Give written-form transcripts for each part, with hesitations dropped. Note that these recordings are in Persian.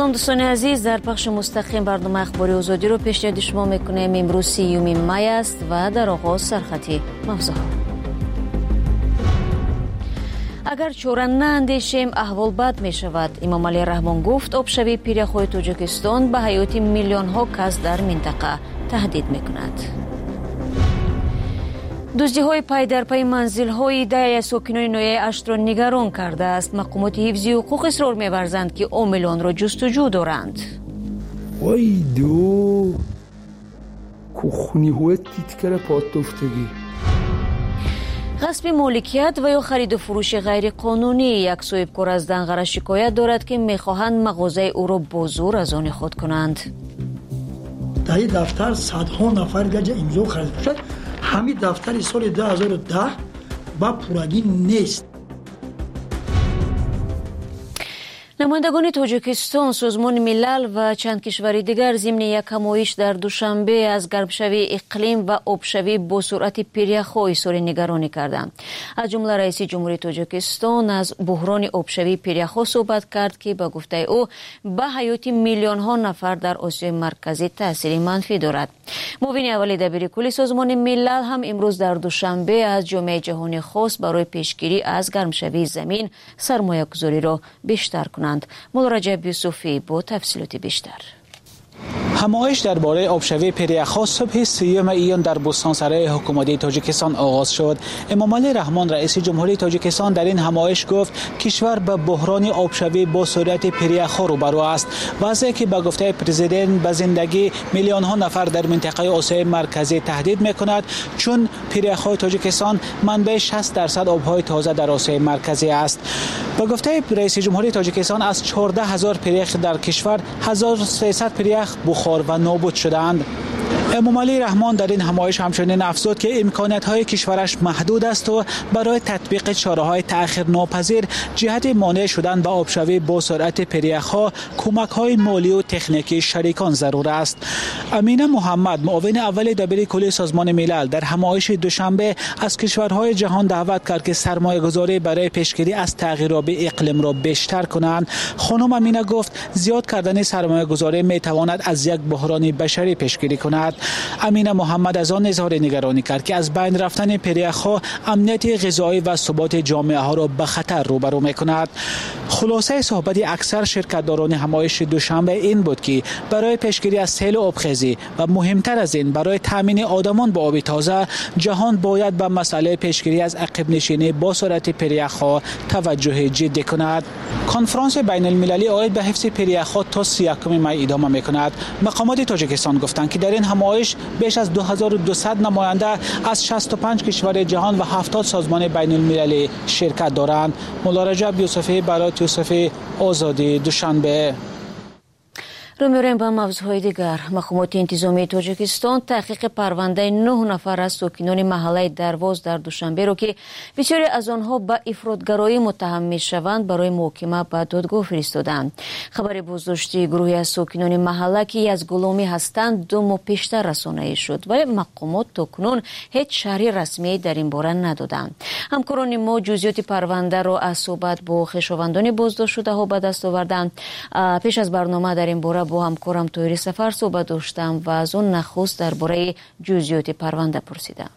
سلام دوستان عزیز، در پخش مستقیم برنامه اخباری آزادی رو پیشنهاد شما میکنیم. امروز 30 می است و در آغاز سرخطی موضوعات. اگر چاره ناندیشیم احوال بد می شود. امام علی رحمان گفت آبشوی پیره‌های تاجیکستان به حیات میلیون ها کس در منطقه تهدید می کند. دزدی های پای در پای منزل های ده ساکنان نویه اشت را نگران کرده است. مقامات حفظی حقوق اصرار می‌ورزند که عاملان را جستجو دارند. وای دو کوخونی های تیتکر پاتوفتگی. غصب مالکیت و یا خرید و فروش غیر قانونی. یک صاحبکار از دنقره شکایت دارد که می‌خواهند مغازه او را با زور از آن خود کنند. در این دفتر صدها نفر گرج امضا خرید شد. همین دفتر سال 2010 با پورگی نیست. نمایندگان تاجیکستان، سازمان ملل و چند کشور دیگر ضمن یک همایش در دوشنبه از گرمشوی اقلیم و آبشوی با سرعت پیره‌ها اظهار نگرانی کردند. از جمله رئیس جمهوری تاجیکستان از بحران آبشوی پیره‌ها صحبت کرد که به گفته او به حیات میلیون ها نفر در آسیای مرکزی تاثیر منفی دارد. معاون اول دبیرکل سازمان ملل هم امروز در دوشنبه از جامعه جهانی خواست برای پیشگیری از گرمشوی زمین سرمایه‌گذاری را بیشتر کنند. مولا رجب یوسفی با تفصیلات بیشتر. همایش درباره آبشوی پیره‌ها صبح 30 ایان در بستانسرای حکومتی تاجیکستان آغاز شد. امام علی رحمان رئیس جمهوری تاجیکستان در این همایش گفت کشور به بحران آبشوی با سرعت پیره‌ها روبرو است. وضعی که به گفته پرزیدنت به زندگی میلیون ها نفر در منطقه آسیای مرکزی تهدید می‌کند، چون پیره‌های تاجیکستان منبع 60% آب‌های تازه در آسیای مرکزی است. به گفته رئیس جمهوری تاجیکستان از 14,000 پیره‌ای در کشور 1300 پیره‌ای بخار و نابود شدند. امام علی رحمان در این همایش همچنین افزود که امکانات‌های کشورش محدود است و برای تطبیق چاره‌های تأخیر ناپذیر جهت مانع شدن به آبشوی با سرعت پیره‌ها کمک‌های مالی و تکنیکی شریکان ضرور است. امینه محمد معاون اول دبیرکل سازمان ملل در همایش دوشنبه از کشورهای جهان دعوت کرد که سرمایه‌گذاری برای پیشگیری از تغییرات اقلیم را بیشتر کنند. خانم امینه گفت زیاد کردن سرمایه‌گذاری می‌تواند از یک بحران بشری پیشگیری کند. امینه محمد از آن اظهار نگرانی کرد که از بین رفتن پیره‌ها امنیت غذایی و ثبات جامعه ها را به خطر روبرو می‌کند. خلاصه صحبت اکثر شرکت‌داران همایش دوشنبه این بود که برای پیشگیری از سیل آبخیزی و مهمتر از این برای تامین آدمان با آب تازه جهان باید به مسئله پیشگیری از عقب نشینی با سرعت پیره‌ها توجه جدی کند. کنفرانس بین المللی عاید به حفظ پیره‌ها تا 31 می ادامه می‌کند. مقامات تاجیکستان گفتند که در این همایش بیش از 2200 نماینده از 65 کشور جهان و 70 سازمان بین المللی شرکت دارند. مولا رجب یوسفی برای یوسفی آزادی دوشنبه. رو می‌ریم به موضوعهای دیگر. مقامات انتظامی تاجیکستان تحقیق پرونده 9 نفر از ساکنان محله درواز در دوشنبه را که بسیاری از آنها به افراطگرایی متهم می‌شوند برای محاکمه به دادگاه فرستادند. خبر بازداشتی گروهی از ساکنان محله که از غلامی هستند 2 ماه پیشتر رسانه‌ای شد، ولی مقامات تاکنون هیچ شرح رسمی در این باره ندادند. همکاران ما جزئیات پرونده را از صحبت با خویشاوندان بازداشت شده‌ها به دست آوردند. پیش از برنامه در این باره با همکارم طاهر سفر صحبت داشتم و از اون نخست درباره جزئیات پرونده پرسیدم.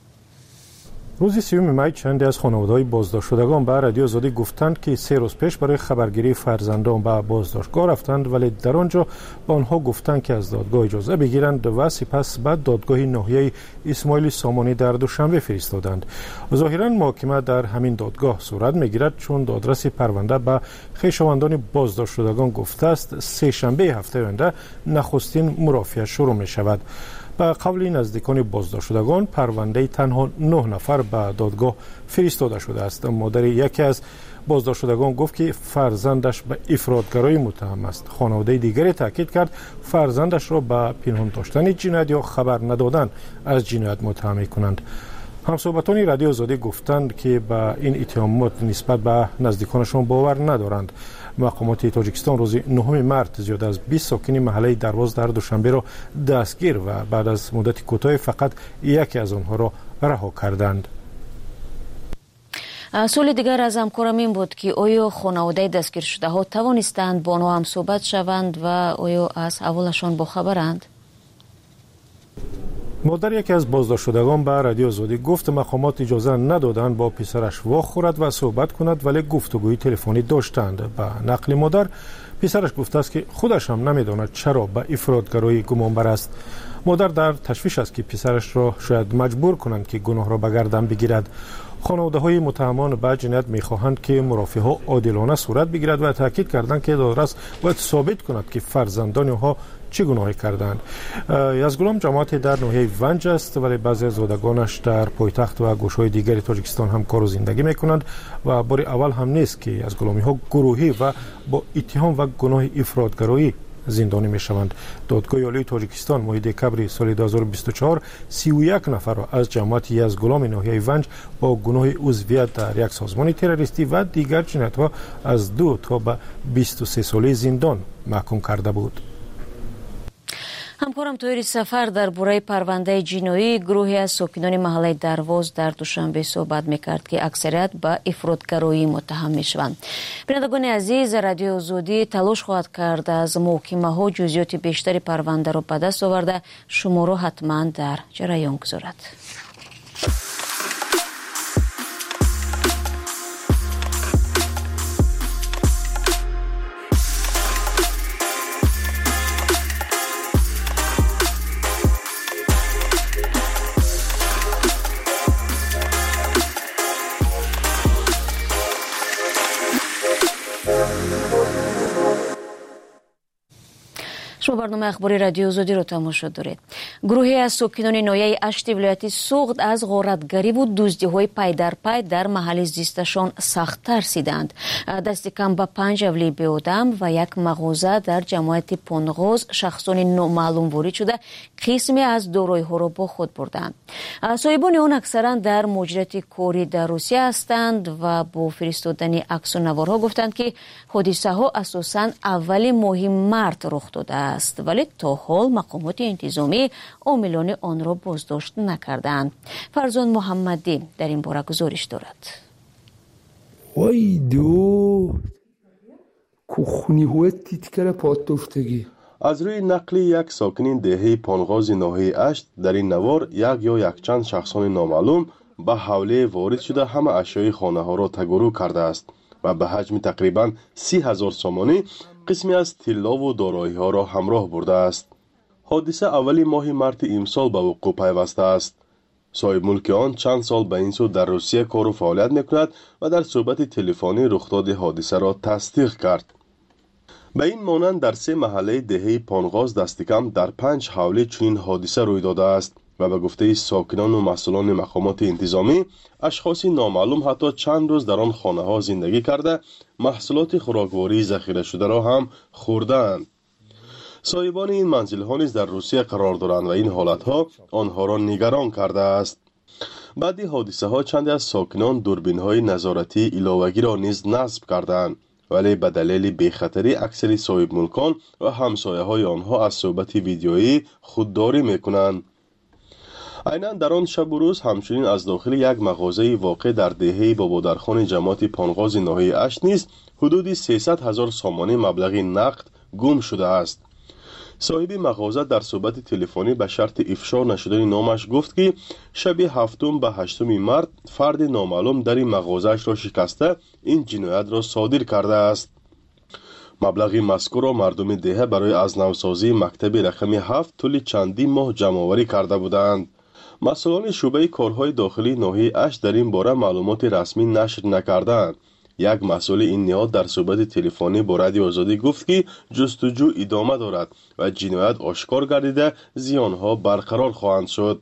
روز 30 می چندی از خانواده‌های بازداشت شدگان به رادیو آزادی گفتند که 3 روز پیش برای خبرگیری فرزندان به بازداشتگاه رفتند، ولی در آنجا به آنها گفتند که از دادگاه اجازه بگیرند و سپس به دادگاه ناحیه اسماعیل سامانی در دوشنبه فرستادند. ظاهراً محاکمه در همین دادگاه صورت می‌گیرد، چون دادرس پرونده به خویشاوندان بازداشت شدگان گفته است سه شنبه هفته آینده نخستین مرافعه شروع می‌شود. به قول نزدیکان بازداشت شدگان پرونده تنها 9 نفر به دادگاه فرستاده شده است. مادر یکی از بازداشت شدگان گفت که فرزندش به افراطگرایی متهم است. خانواده دیگری تاکید کرد فرزندش را به پنهان داشتن جنایت یا خبر ندادن از جنایت متهم می‌کنند. همصحبتان رادیو آزادی گفتند که به این اتهامات نسبت به نزدیکانشان باور ندارند. مقامات تاجیکستان روز 9 مارس زیاد از 20 ساکن محله درواز در دوشنبه را دستگیر و بعد از مدت کوتاه فقط یکی از آنها را رها کردند. سوال دیگر از همکارم این بود که آیا خانواده دستگیر شده ها توانستند با آنها هم صحبت شوند و آیا از احوالشان باخبرند؟ مادر یکی از بازداشت شدگان به رادیو آزادی گفت مقامات اجازه ندادند با پسرش واخورد و صحبت کند، ولی گفتگوی تلفنی داشتند. به نقل مادر، پسرش گفته است که خودش هم نمیداند چرا به افراطگرایی گمانبر است. مادر در تشویش است که پسرش را شاید مجبور کنند که گناه را به گردن بگیرد. خانواده های متهمان به جنایت میخواهند که مرافعه ها عادلانه صورت بگیرد و تاکید کردند که دادرس باید ثابت کند که فرزندان ها چه گناهی کردند. یزدگلام جماعت در ناحیه ونج است، ولی بعضی از زادگانش در پایتخت و گوشهای دیگر تاجیکستان هم کار و زندگی میکنند و بار اول هم نیست که یزدگلامی ها گروهی و با اتهام و گناه افراطگرایی زندانی میشوند. دادگاه عالی تاجیکستان ماه دکبر سال 2024 31 نفر را از جماعت یزدگلام ناحیه ونج با گناه عضویت در یک سازمان تروریستی و دیگر جنایت‌ها از 2 تا به 23 ساله زندان محکوم کرده بود. همکارم تویر سفر در باره پرونده جنایی گروهی از ساکنان محله درواز در دوشنبه صحبت میکرد که اکثریت به افراطگرایی متهم میشوند. بینندگان عزیز، رادیو آزادی تلاش خواهد کرد از محکمه ها جزئیات بیشتری پرونده را به دست آورده شما را حتما در جریان گذارد. شما برنامه اخباری رادیو آزادی رو تماشا دارید. گروهی از ساکنان ناحیه اشت ولایت سوغد از غارتگری و دزدی‌های پای در پای در محل زیستشان سخت ترسیدند. دست کم به 5 حوله بی‌آدم و یک مغازه در جماعت پونغاز شخصان نامعلوم وارد شده قسمی از دارایی‌ها را با خود بردند. صاحبان آن اکثرا در مجریات کاری در روسیه هستند و با فرستادن عکس و نوارها گفتند که حادثه ها اساساً اول ماه مارس رخ داده است، ولی تا حال مقامات انتظامی عاملان آن را بازداشت نکردند. فرزان محمدی در این باره گزارش دارد. وای دو کوخونی تیتکر پاتوفتگی. از روی نقل یک ساکن دهه پانغاز ناحیه اشت در این نوار یک یا یک چند شخصان نامعلوم به حوله وارد شده همه اشیای خانه ها را تگرو کرده است و به حجم تقریبا 30,000 سامانی قسمی از طلا و دارایی ها را همراه برده است. حادثه اولی ماه مارس امسال به وقوع پیوسته است. صاحب ملک آن چند سال به این سو در روسیه کار و فعالیت میکند و در صحبت تلفنی رخداد حادثه را تصدیق کرد. به این مانند در 3 محله دهه پانغاز دست کم در 5 حوله چنین حادثه روی داده است و به گفته ساکنان و مسئولان مقامات انتظامی اشخاص نامعلوم حتی چند روز در آن خانه ها زندگی کرده محصولات خوراکواری ذخیره شده را هم خوردند. صاحبان این منزل ها نیز در روسیه قرار دارند و این حالت ها آنها را نگران کرده است. بعد حادثه ها چند از ساکنان دوربین های نظارتی علاوگی را نیز نصب کردند، ولی به دلیل بی‌خطری اکثر صاحب ملکان و همسایه های آنها از صحبت ویدیویی خودداری میکنند. عیناً در آن شب و روز همچنین از داخل یک مغازه واقع در دهه بابادرخان جماعت پانغاز ناحیه اشت نیز حدود 300,000 سامانی مبلغ نقد گم شده است. صاحب مغازه در صحبت تلفنی به شرط افشا نشدن نامش گفت که شب 7 به 8 مارس فرد نامعلوم در این مغازه‌اش را شکسته این جنایت را صادر کرده است. مبلغ مذکور را مردم دهه برای از نوسازی مکتب رقم 7 طول چندین ماه جمع‌آوری کرده بودند. مسئولان شعبه کارهای داخلی ناحیه اشت در این باره معلومات رسمی نشر نکردند. یک مسئول این نهاد در صحبت تلفنی با رادیو آزادی گفت که جستجو ادامه دارد و جنایت آشکار گردیده زیانها برقرار خواهند شد.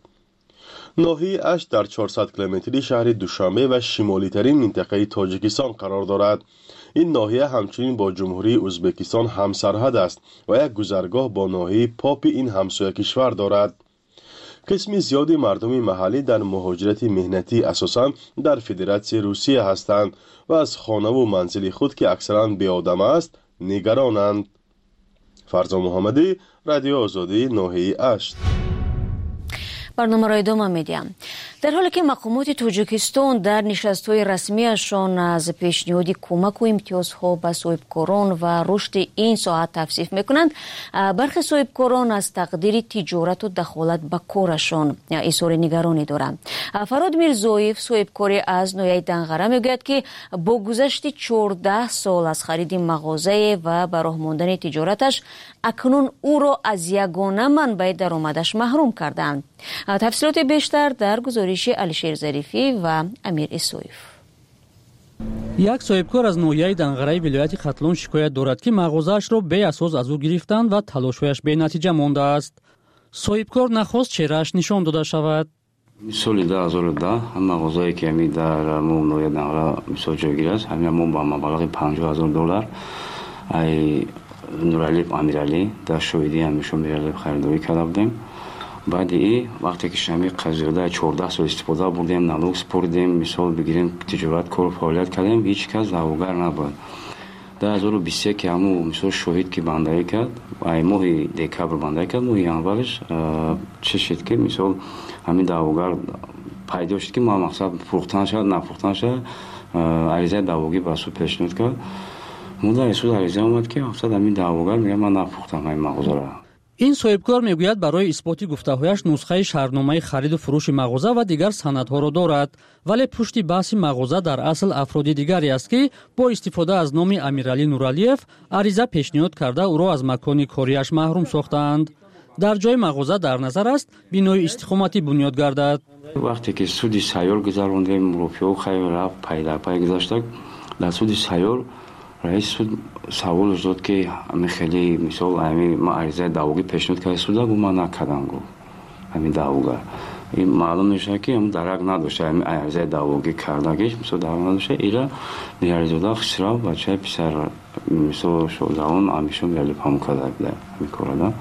ناحیه اشت در 400 کیلومتری شهر دوشنبه و شمالی ترین منطقه تاجیکستان قرار دارد. این ناحیه همچنین با جمهوری ازبکستان همسرحد است و یک گذرگاه با ناحیه پاپ این همسایه کشور دارد. قسمی زیادی مردم محلی در مهاجرت مهنتی اساساً در فدراسیون روسیه هستند و از خانه و منزل خود که اکثراً بی‌آدم است نگرانند. فرزان محمدی، رادیو آزادی، ناحیه اشت. برنامه را ادامه میدیم. در حالی که مقامات تاجیکستان در نشست‌های رسمیشان از پیشنهاد کمک و امتیازها به صاحبکاران و رشد این ساحت توصیف میکنند، برخی صاحبکاران از تقدیر تجارت و دخالت به کارشان اظهار نگرانی دارند. فراد میرزویف صاحبکاری از ناحیه دنغره میگوید که با گذشت 14 سال از خرید مغازه و به راه ماندن تجارتش اکنون او را از یگانه منبع درآمدش محروم کردند. تفصیلات بیشتر در گزارش علیشیر ظریفی و امیر اسویف. یک صاحبکار از ناحیه دنغره ولایت ختلون شکایت دارد که مغازه‌اش را بی اساس از او گرفتند و تلاش‌هایش بی نتیجه مانده است. صاحبکار نخواست چهره‌اش نشان داده شود. سال 2010 هم مغازه‌ای که می در ناحیه دنغره مثال جایگیر است، همین با مبلغ $50,000 ای نورعلی امیرعلی در شویدی همیشون میرلی خریداری کرده بودیم. بعد وقتی که شمی قضیه 14 سال استفاده بردیم، نالوگ سپردیم، مثال بگیریم تجارت کار فعالیت کردیم، هیچ کس دعواگر نبود. در 2023 که همون مثال شهید که بندگی کرد، ای ماه دکبر بندگی کرد، ماه ینورش چه شد که مثال همین دعواگر پیدا شد که ما مقصد فروختن شد نفروختن شد، عریضه دعواگی بسو پیشنهاد کرد. مدت اسود عریضه اومد که مقصد همین دعواگر میگه من نفروختم این مغازه را. این صاحبکار میگوید برای اثبات گفته‌هایش نسخه شهرنامه خرید و فروش مغازه و دیگر سندها را دارد، ولی پشت بحث مغازه در اصل افراد دیگری است که با استفاده از نام امیرعلی نورعلیف عریضه پیشنهاد کرده او را از مکان کاریش محروم ساختند. در جای مغازه در نظر است بینای استقامتی بنیاد گردد. وقتی که سودی سیار گذراندیم، روپیه خیلی رفت پیدا پای گذاشت، در سودی سیار رئیس سود سوال داد که همین خیلی مثال همین ما عریضه دعواگی پیشنهاد کرده سودا گفت من نکردم، گفت همین دعواگر این معلوم میشه که هم درک نداشته، همین عریضه دعواگی کردگیش مثال درک نداشته. ایرا نیاریزاده خسرا بچه پسر مثال شوزان همیشون میرلی پامو کرده بوده همین کارا.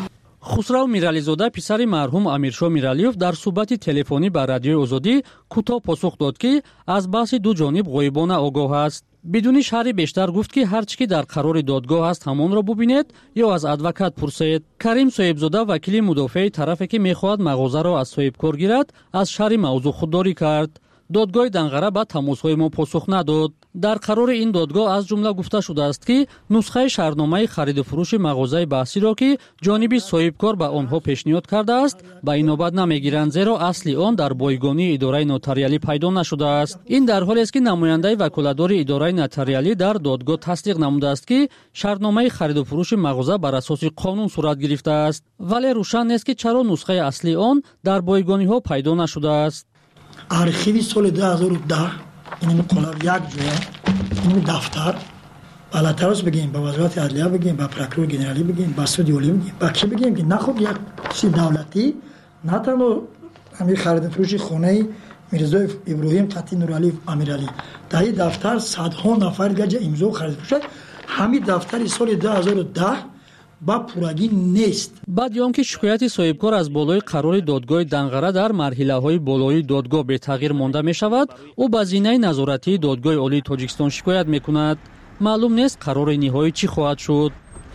خسرو میرعلیزاده پسر مرحوم امیرشاه میرعلیف در صحبت تلفنی با رادیوی آزادی کوتاه پاسخ داد که از بحث دو جانب غایبانه آگاه است. بدون شرح بیشتر گفت که هر چی که در قرار دادگاه است همان را ببینید یا از ادوکات پرسید. کریم صاحبزاده وکیل مدافع طرفی که میخواهد مغازه را از صاحبکار گیرد از شرح موضوع خودداری کرد. دادگاه دنغره به تماس‌های ما پاسخ نداد. در قرار این دادگاه از جمله گفته شده است که نسخه شهرنامه خرید و فروش مغازه بحثی را که جانب صاحبکار به آنها پیشنهاد کرده است به این نوبت نمیگیرند، زیرا اصلی آن در بایگانی اداره نوتاریالی پیدا نشده است. این در حالی است که نماینده وکالتدار اداره نوتاریالی در دادگاه تصدیق نموده است که شهرنامه خرید و فروش مغازه بر اساس قانون صورت گرفته است، ولی روشن نیست که چرا نسخه اصلی آن در بایگانی‌ها پیدا نشده است. архиви соли 2010 инами қолаб як ҷоя инами дафтар ба латаус бигем ба вазорати адлия бигем ба прокурор генералӣ бигем ба суди олӣ бигем ба ки бигем ки на хуб як чизи давлатӣ на танҳо ҳамин харидфурӯши хонаи мирзоев иброҳим қатӣ нуралиев амиралӣ дар ин дафтар садҳо нафар гаҷа имзо харидфурӯшад ҳамин дафтари соли 2010 با پورگی نیست. بعد یان که شکایت صاحبکار از بالای قرار دادگاه دنغره در مرحله‌های بالای دادگاه به تغییر مانده می شود، او به زینه نظارتی دادگاه عالی تاجیکستان شکایت می کند. معلوم نیست قرار نهایی چی خواهد شد.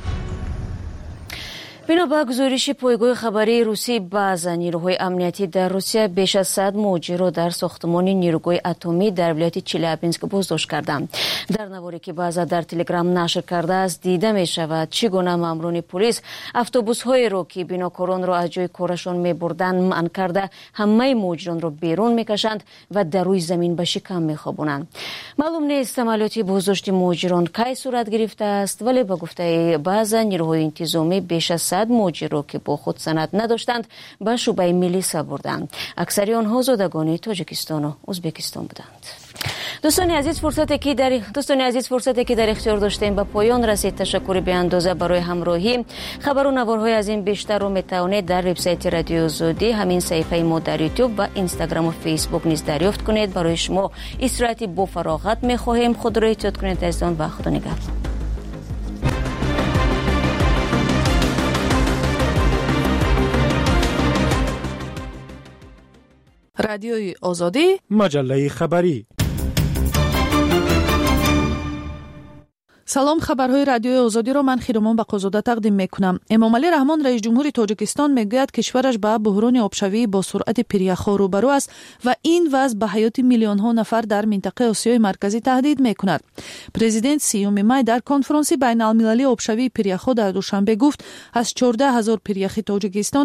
بنا به گزارش پایگاه خبری روسی بعض نیروهای امنیتی در روسیه بیش از 100 موجی را در ساختمان نیروگاه اتمی در ولایت چلیابینسک بازداشت کردند. در نواری که بعضا در تلگرام نشر کرده است دیده می شود چگونه ماموران پلیس اتوبوس های را که بیناکاران را از جای کارشان می بردند منع کرده همه موجران را بیرون می کشند و در روی زمین به شکم می خوابونند. معلوم نیست عملیات بازداشت موجران کی صورت گرفته است، ولی به گفته بعضا نیروهای انتظامی بیش از 100 موجی را که با خود سند نداشتند به شعبه میلیسا بردند. اکثر آنها زادگان تاجیکستان و ازبکستان بودند. دوستان عزیز فرصتی که در اختیار داشتیم به پایان رسید. تشکر بی اندازه برای همراهی. خبر و نوارهای از این بیشتر رو میتوانید در وبسایت رادیو آزادی، همین صفحه ما در یوتیوب و اینستاگرام و فیسبوک نیز دریافت کنید. برای شما استراحتی با فراغت میخواهیم. خود را احتیاط کنید عزیزان و خدا نگهدار. رادیوی آزادی، مجله خبری. салом, хабарҳои радиои озодиро ман Хиромон Бақозода тақдим мекунам. Эмомалӣ Раҳмон, раис ҷумҳури Тоҷикистон, мегӯяд кишвараш ба буҳрони обшавии бо суръати пиряхҳо рӯбарӯ аст ва ин вазъ ба ҳаёти миллионҳо нафар дар минтақаи Осиёи марказӣ таҳдид мекунад. Президент 3 май дар конфронси байналмилалии обшавии пиряхҳо дар душанбе гуфт, аз 14 000 пиряхи Тоҷикистон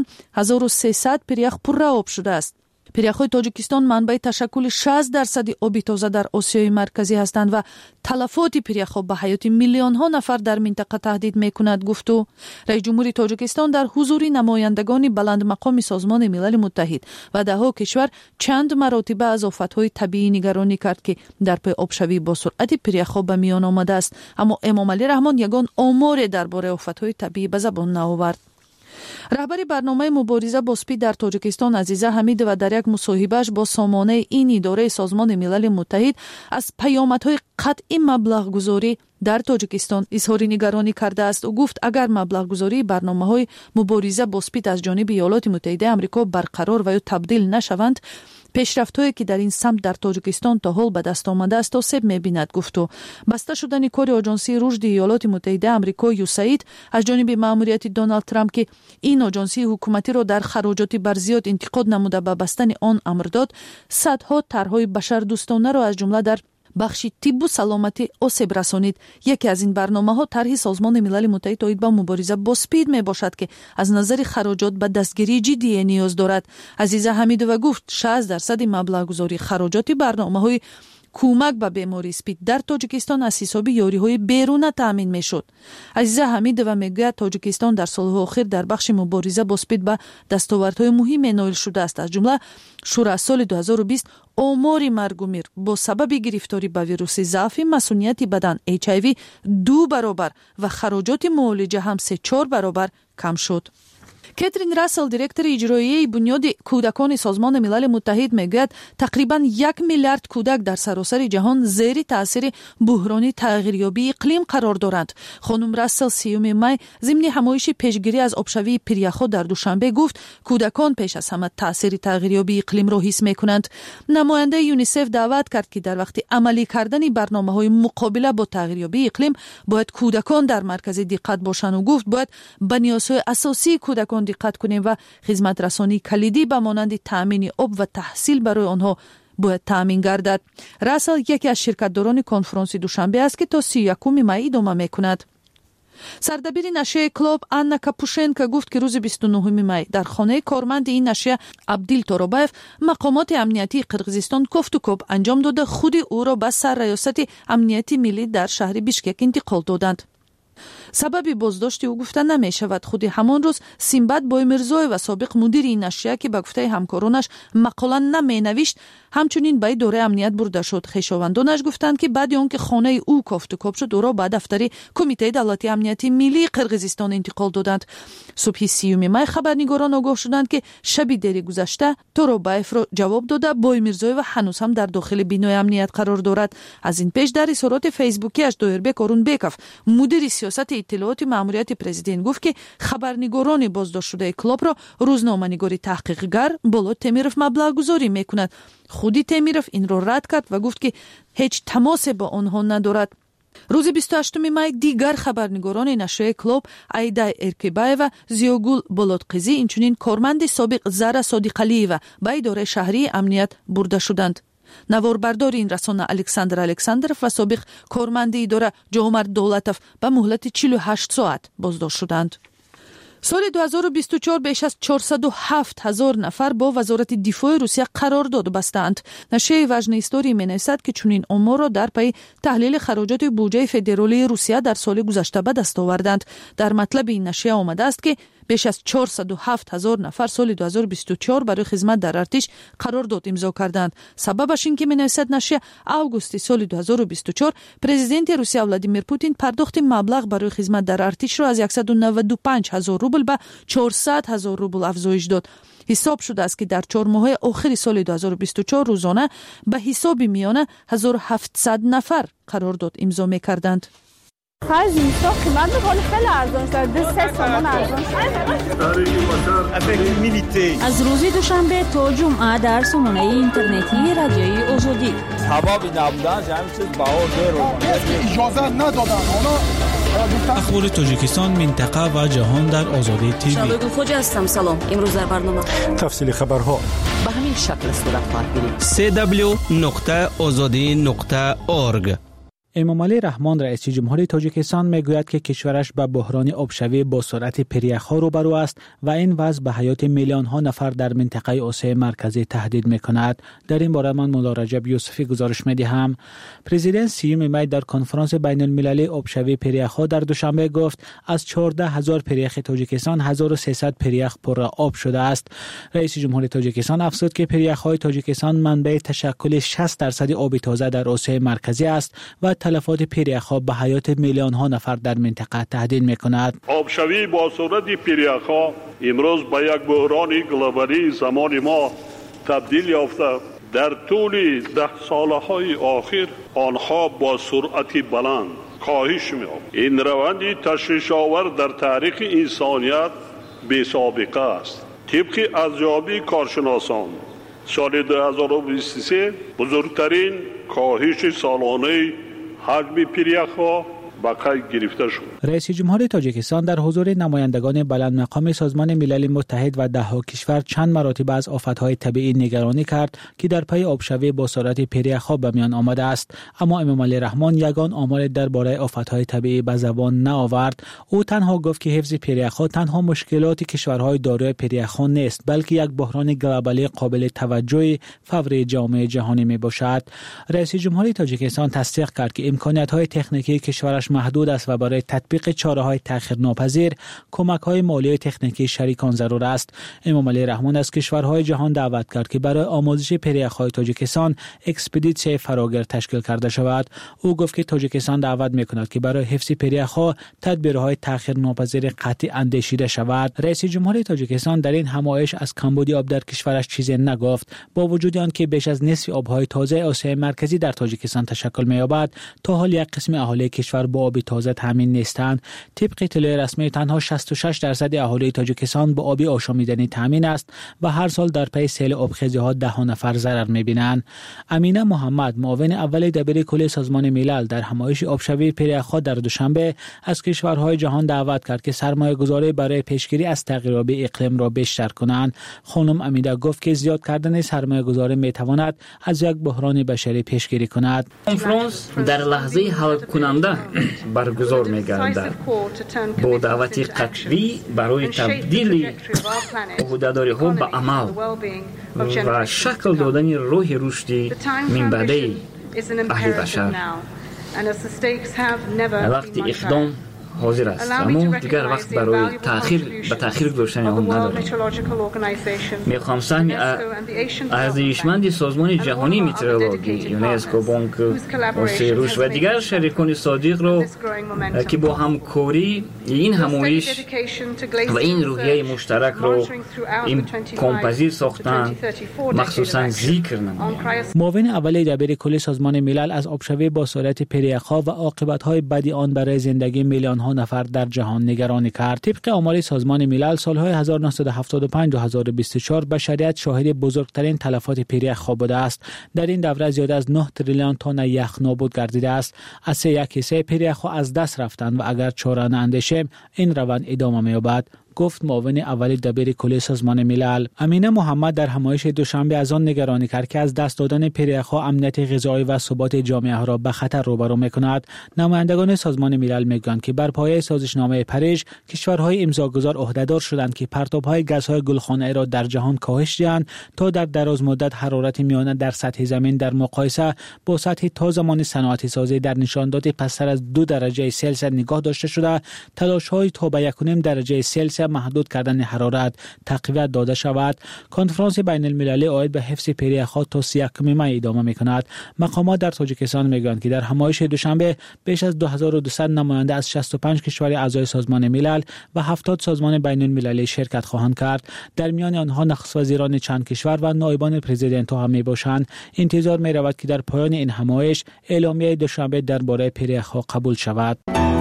1300 пирях пурра об шудааст. пиряхҳои Тоҷикистон манбаи ташаккули 60% оби тоза дар Осиёи марказӣ ҳастанд ва талафоти пиряхҳо ба ҳаёти миллионҳо нафар дар минтақа таҳдид мекунад, гуфту. раис ҷумҳури Тоҷикистон дар ҳузури намояндагони баландмақоми Созмони Милали Муттаҳид ва даҳо кишвар чанд маротиба аз офатҳои табиӣ нигаронӣ кард, ки дар пой обшавӣ бо суръати пиряхҳо ба миён омадааст. Аммо Эмомалӣ Раҳмон ягон оморе дар бораи офатҳои табиӣ ба забон наовард. раҳбари барномаи мубориза бо спид дар Тоҷикистон Азиза Ҳамидова дар як мусоҳибааш бо сомонаи ин идораи Созмони Милали Муттаҳид аз паёмадҳои қатъи маблағгузорӣ дар Тоҷикистон изҳори нигаронӣ кардааст. ӯ гуфт, агар маблағгузории барномаҳои мубориза бо спид аз ҷониби Иёлоти Муттаҳидаи Амрико барқарор ва ё табдил нашаванд, пешрафтҳое ки дар ин самт дар Тоҷикистон то ҳол ба даст омадааст, осеб мебинад, гуфту. баста шудани кори Оҷонсии рушди Иёлоти Муттаҳидаи Амрико USAID аз ҷониби маъмурияти Доналд Трамп, ки ин оҷонсии ҳукуматиро дар хароҷоти барзиёд интиқод намуда ба бастани он амр дод, садҳо тарҳҳои башардӯстонаро аз ҷумла дар бахши тиббу саломатӣ осеб расонид. яке аз ин барномаҳо тарҳи Созмони Милали Муттаҳид оид ба мубориза бо спид мебошад, ки аз назари хароҷот ба дастгирии ҷиддие ниёз дорад. Азиза Ҳамидова гуфт, 60% маблағгузории хароҷоти барномаҳои кӯмак ба бемории спид дар Тоҷикистон аз ҳисоби ёриҳои беруна таъмин мешуд. Азиза Ҳамидова мегӯяд, Тоҷикистон дар солҳои охир дар бахши мубориза бо спид ба дастовардҳои муҳиме ноил шудааст. аз ҷумла шура аз соли 2020 омори маргу мир бо сабаби гирифторӣ ба вируси заъфи масунияти бадан HIV 2 баробар ва хароҷоти муолиҷа ҳам 3-4 баробар кам шуд. Кэтрин Рассел, директори иҷроияи бунёди кӯдакони Созмони Милали Муттаҳид, мегӯяд, тақрибан 1 миллиард кӯдак дар саросари ҷаҳон зери таъсири буҳрони тағйирёбии иқлим қарор доранд. хонум Рассел 3 май зимни ҳамоиши пешгирӣ аз обшавии пиряхҳо дар Душанбе гуфт, кӯдакон пеш аз ҳама таъсири тағйирёбии иқлимро ҳис мекунанд. намояндаи ЮНИСЕФ даъват кард, ки дар вақти амалӣ кардани барномаҳои муқобила бо тағйирёбии иқлим бояд кӯдакон дар маркази диққат бошанд. ӯ гуфт, бояд ба ниёзҳои асосии кӯдакон диққат кунем ва хизматрасонии калидӣ ба монанди таъмини об ва таҳсил барои онҳо бояд таъмин гардад. Рассел яке аз ширкатдорони конфронси Душанбе аст, ки то 31 май идома мекунад. сардабири нашрияи Клоб Анна Капушенко гуфт, ки рӯзи 29 май дар хонаи корманди ин нашрия Абдил Торобаев мақомоти амниятии Қирғизистон кофтукоп анҷом дода худи ӯро ба сарраёсати амнияти миллӣ дар шаҳри Бишкек интиқол доданд. сабаби боздошти ӯ гуфта намешавад. худи ҳамон рӯз Симбат Боймирзоева, собиқ мудири ин нашрия, ки ба гуфтаи ҳамкоронаш мақола наменавишт, ҳамчунин ба идораи амният бурда шуд. хешовандонаш гуфтанд, ки баъди он ки хонаи ӯ кофтукоп шуд, ӯро ба дафтари Кумитаи давлати амнияти миллии Қирғизистон интиқол доданд. субҳи 30 май хабарнигорон огоҳ шуданд, ки шаби дери гузашта Торобаевро ҷавоб дода Боймирзоева ҳанӯз ҳам дар дохили бинои амният қарор дорад. аз ин пеш дар изҳороти фейсбукиаш Доирбек Орунбеков, мудири сиёсати иттилооти маъмурияти президент, гуфт, ки хабарнигорони боздоштшудаи Клобро рӯзноманигори таҳқиқгар Болот Темиров маблағгузорӣ мекунад. худи Темиров инро рад кард ва гуфт, ки ҳеҷ тамосе бо онҳо надорад. рӯзи 28 май дигар хабарнигорони нашрияи Клоб Айда Эркибаева, Зиёгул Болотқизӣ, инчунин корманди собиқ Зара Содиқалиева ба идораи шаҳрии амният бурда шуданд. наворбардори ин расона Александр Александров ва собиқ корманди идора Ҷомарт Довлатов ба муҳлати 48 соат боздошт шуданд. соли 2024 беш аз 407 000 нафар бо вазорати дифои Русия қарордод бастанд. нашрияи Важни истории менависад, ки чунин оморро дар пайи таҳлили хароҷоти буҷаи федералии Русия дар соли гузашта ба даст оварданд. дар матлаби ин нашрия омадааст, ки беш аз 407 000 нафар соли 2024 барои хизмат дар артиш қарордод имзо карданд. сабабаш ин ки менависад нашрия, августи соли 2024 президенти Русия Владимир Путин пардохти маблағ барои хизмат дар артишро аз 195 000 рубл ба 400 000 рубл афзоиш дод. ҳисоб шудааст, ки дар 4 моҳои охири соли 2024 рӯзона ба ҳисоби миёна 1700 нафар қарордод имзо мекарданд. خرج اینستا قیمت بکنه خیلی ارزان شده 3 تومن ارزان شده. از روز دوشنبه تا جمعه در سامانه اینترنتی رادیوی آزادی هوا بی نبودن همین چیز بهار اجازه ندادن. اخبار تاجیکستان، منطقه و جهان در آزادی تیوی. شبگون خوجا هستم. سلام. امروز در برنامه تفصیل خبرها به همین شکل صورت خواهد گرفت. www.azadi.org. امامعلی رحمان رئیس جمهوری تاجیکستان میگوید که کشورش به بحران آبشوی با سرعت پریخ‌ها روبرو است و این وضع به حیات میلیون ها نفر در منطقه آسیای مرکزی تهدید میکند. در این باره من مولا رجب یوسفی گزارش میدهم. پرزیدنت سیوم می در کنفرانس بین المللی آبشوی پریخ‌ها در دوشنبه گفت از 14,000 پریخ تاجیکستان 1300 پریخ پر آب شده است. رئیس جمهوری تاجیکستان افزود که پریخ‌های تاجیکستان منبع تشکل 60% آب تازه در آسیای مرکزی است و تلفات پریخ‌ها به حیات میلیون ها نفر در منطقه تهدید می‌کند. آبشوی با سرعت پریخ‌ها امروز به یک بحران گلوبالی زمان ما تبدیل یافته. در طول 10 سالهای آخر آنها با سرعت بلند کاهش می‌یابند. این روند تشویش‌آور در تاریخ انسانیت بی سابقه است. طبق ارزیابی کارشناسان سال 2023 بزرگترین کاهش سالانه حجم پریخ‌ها به قید گرفته شد. رئیس جمهوری تاجیکستان در حضور نمایندگان بلند مقام سازمان ملل متحد و 10 کشور چند مراتب از آفت‌های طبیعی نگرانی کرد که در پی آبشوی با سرعت پریخ‌ها به میان آمده است، اما امامعلی رحمان یگان آمار درباره آفت‌های طبیعی به زبان نآورد. او تنها گفت که حفظ پریخ‌ها تنها مشکلات کشورهای دارای پریخ‌ها نیست، بلکه یک بحران گلوبالی قابل توجه فوری جامعه جهانی میباشد. رئیس جمهوری تاجیکستان تصدیق کرد که امکانات‌های تکنیکی کشورش محدود است و برای تطبیق چاره‌های تأخیرناپذیر کمک‌های مالی تکنیکی شریکان ضرور است. امامعلی رحمان از کشورهای جهان دعوت کرد که برای آموزش پریخ‌های تاجیکستان اکسپدیسیون فراگیر تشکیل کرده شود. او گفت که تاجیکستان دعوت می‌کند که برای حفظ پریخ‌ها تدبیرهای تأخیرناپذیر قطعی اندیشیده شود. رئیس جمهوری تاجیکستان در این همایش از کمبود آب در کشورش چیزی نگفت. با وجود آنکه بیش از نصف آب‌های تازه آسیای مرکزی در تاجیکستان تشکل می‌یابد، تا حال یک قسم اهالی کشور با آب تازه تامین نیستند. طبق اطلاع رسمی تنها 66% اهالی تاجیکستان با آب آشامیدنی تامین است و هر سال در پی سیل آبخیزی‌ها 10 نفر ضرر می‌بینند. امینه محمد معاون اول دبیر کل سازمان ملل در همایش آبشوی پریخ‌ها در دوشنبه از کشورهای جهان دعوت کرد که سرمایه‌گذاری برای پیشگیری از تغییرات اقلیم را بیشتر کنند. خانم امیده گفت که زیاد کردن سرمایه‌گذاری می‌تواند از یک بحران بشری پیشگیری کند. کنفرانس در لحظه حل کننده برگزار می‌گردد با دعوت قطعی برای تبدیل عهده‌داری‌ها به عمل و شکل دادن راه رشدی منبعی اهل بشر. وقتی اقدام حاضر است، اما دیگر وقت برای تأخیر گذاشتن آن نداریم. میخوام سهم ارزشمند سازمان جهانی مترولوژی، یونسکو، بانک آسیای رشد و دیگر شریکان صادق را که با همکاری این همایش و این روحیه مشترک را امکان‌پذیر ساختند مخصوصا ذکر نمایند. معاون اول دبیر کل سازمان ملل از آبشوی با سرعت پریخ‌ها و عاقبت‌های بدی آن برای زندگی میلیون نفر در جهان نگرانی کرد. طبق آمار سازمان ملل سالهای 1975 و 2024 بشریت شاهد بزرگترین تلفات پریخ بوده است. در این دوره زیاد از 9 تریلیون تن یخ نابود گردیده است. از 1/3 پریخ از دست رفتند و اگر چاره ناندیشیم این روند ادامه می‌یابد، گفت معاون اول دبیر کل سازمان ملل. امینه محمد در همایش دوشنبه از آن نگرانی کرد که از دست دادن پریخ‌ها امنیت غذایی و ثبات جامعه را به خطر روبرو می‌کند. نمایندگان سازمان ملل میگویند که بر پایه سازشنامه پاریس کشورهای امضاگزار عهده‌دار شدند که پرتاب‌های گازهای گلخانه‌ای را در جهان کاهش دهند تا در دراز مدت حرارت میانه در سطح زمین در مقایسه با سطح تا زمان صنعتی سازی در نشانداد پستر از 2 درجه سلسیوس نگاه داشته شده. تلاش‌های تا به 1.5 درجه سلسیوس برای محدود کردن حرارت تقویت داده شود. کنفرانس بین المللی عاید به حفظ پیریخا تا 31 می ادامه می‌کند. مقامات در تاجیکستان میگویند که در همایش دوشنبه بیش از 2200 نماینده از 65 کشور اعضای سازمان ملل و 70 سازمان بین المللی شرکت خواهند کرد. در میان آنها نخست وزیران چند کشور و نایبان پرزیدنت هم میباشند. انتظار می‌رود که در پایان این همایش اعلامیه دوشنبه درباره پیریخا قبول شود.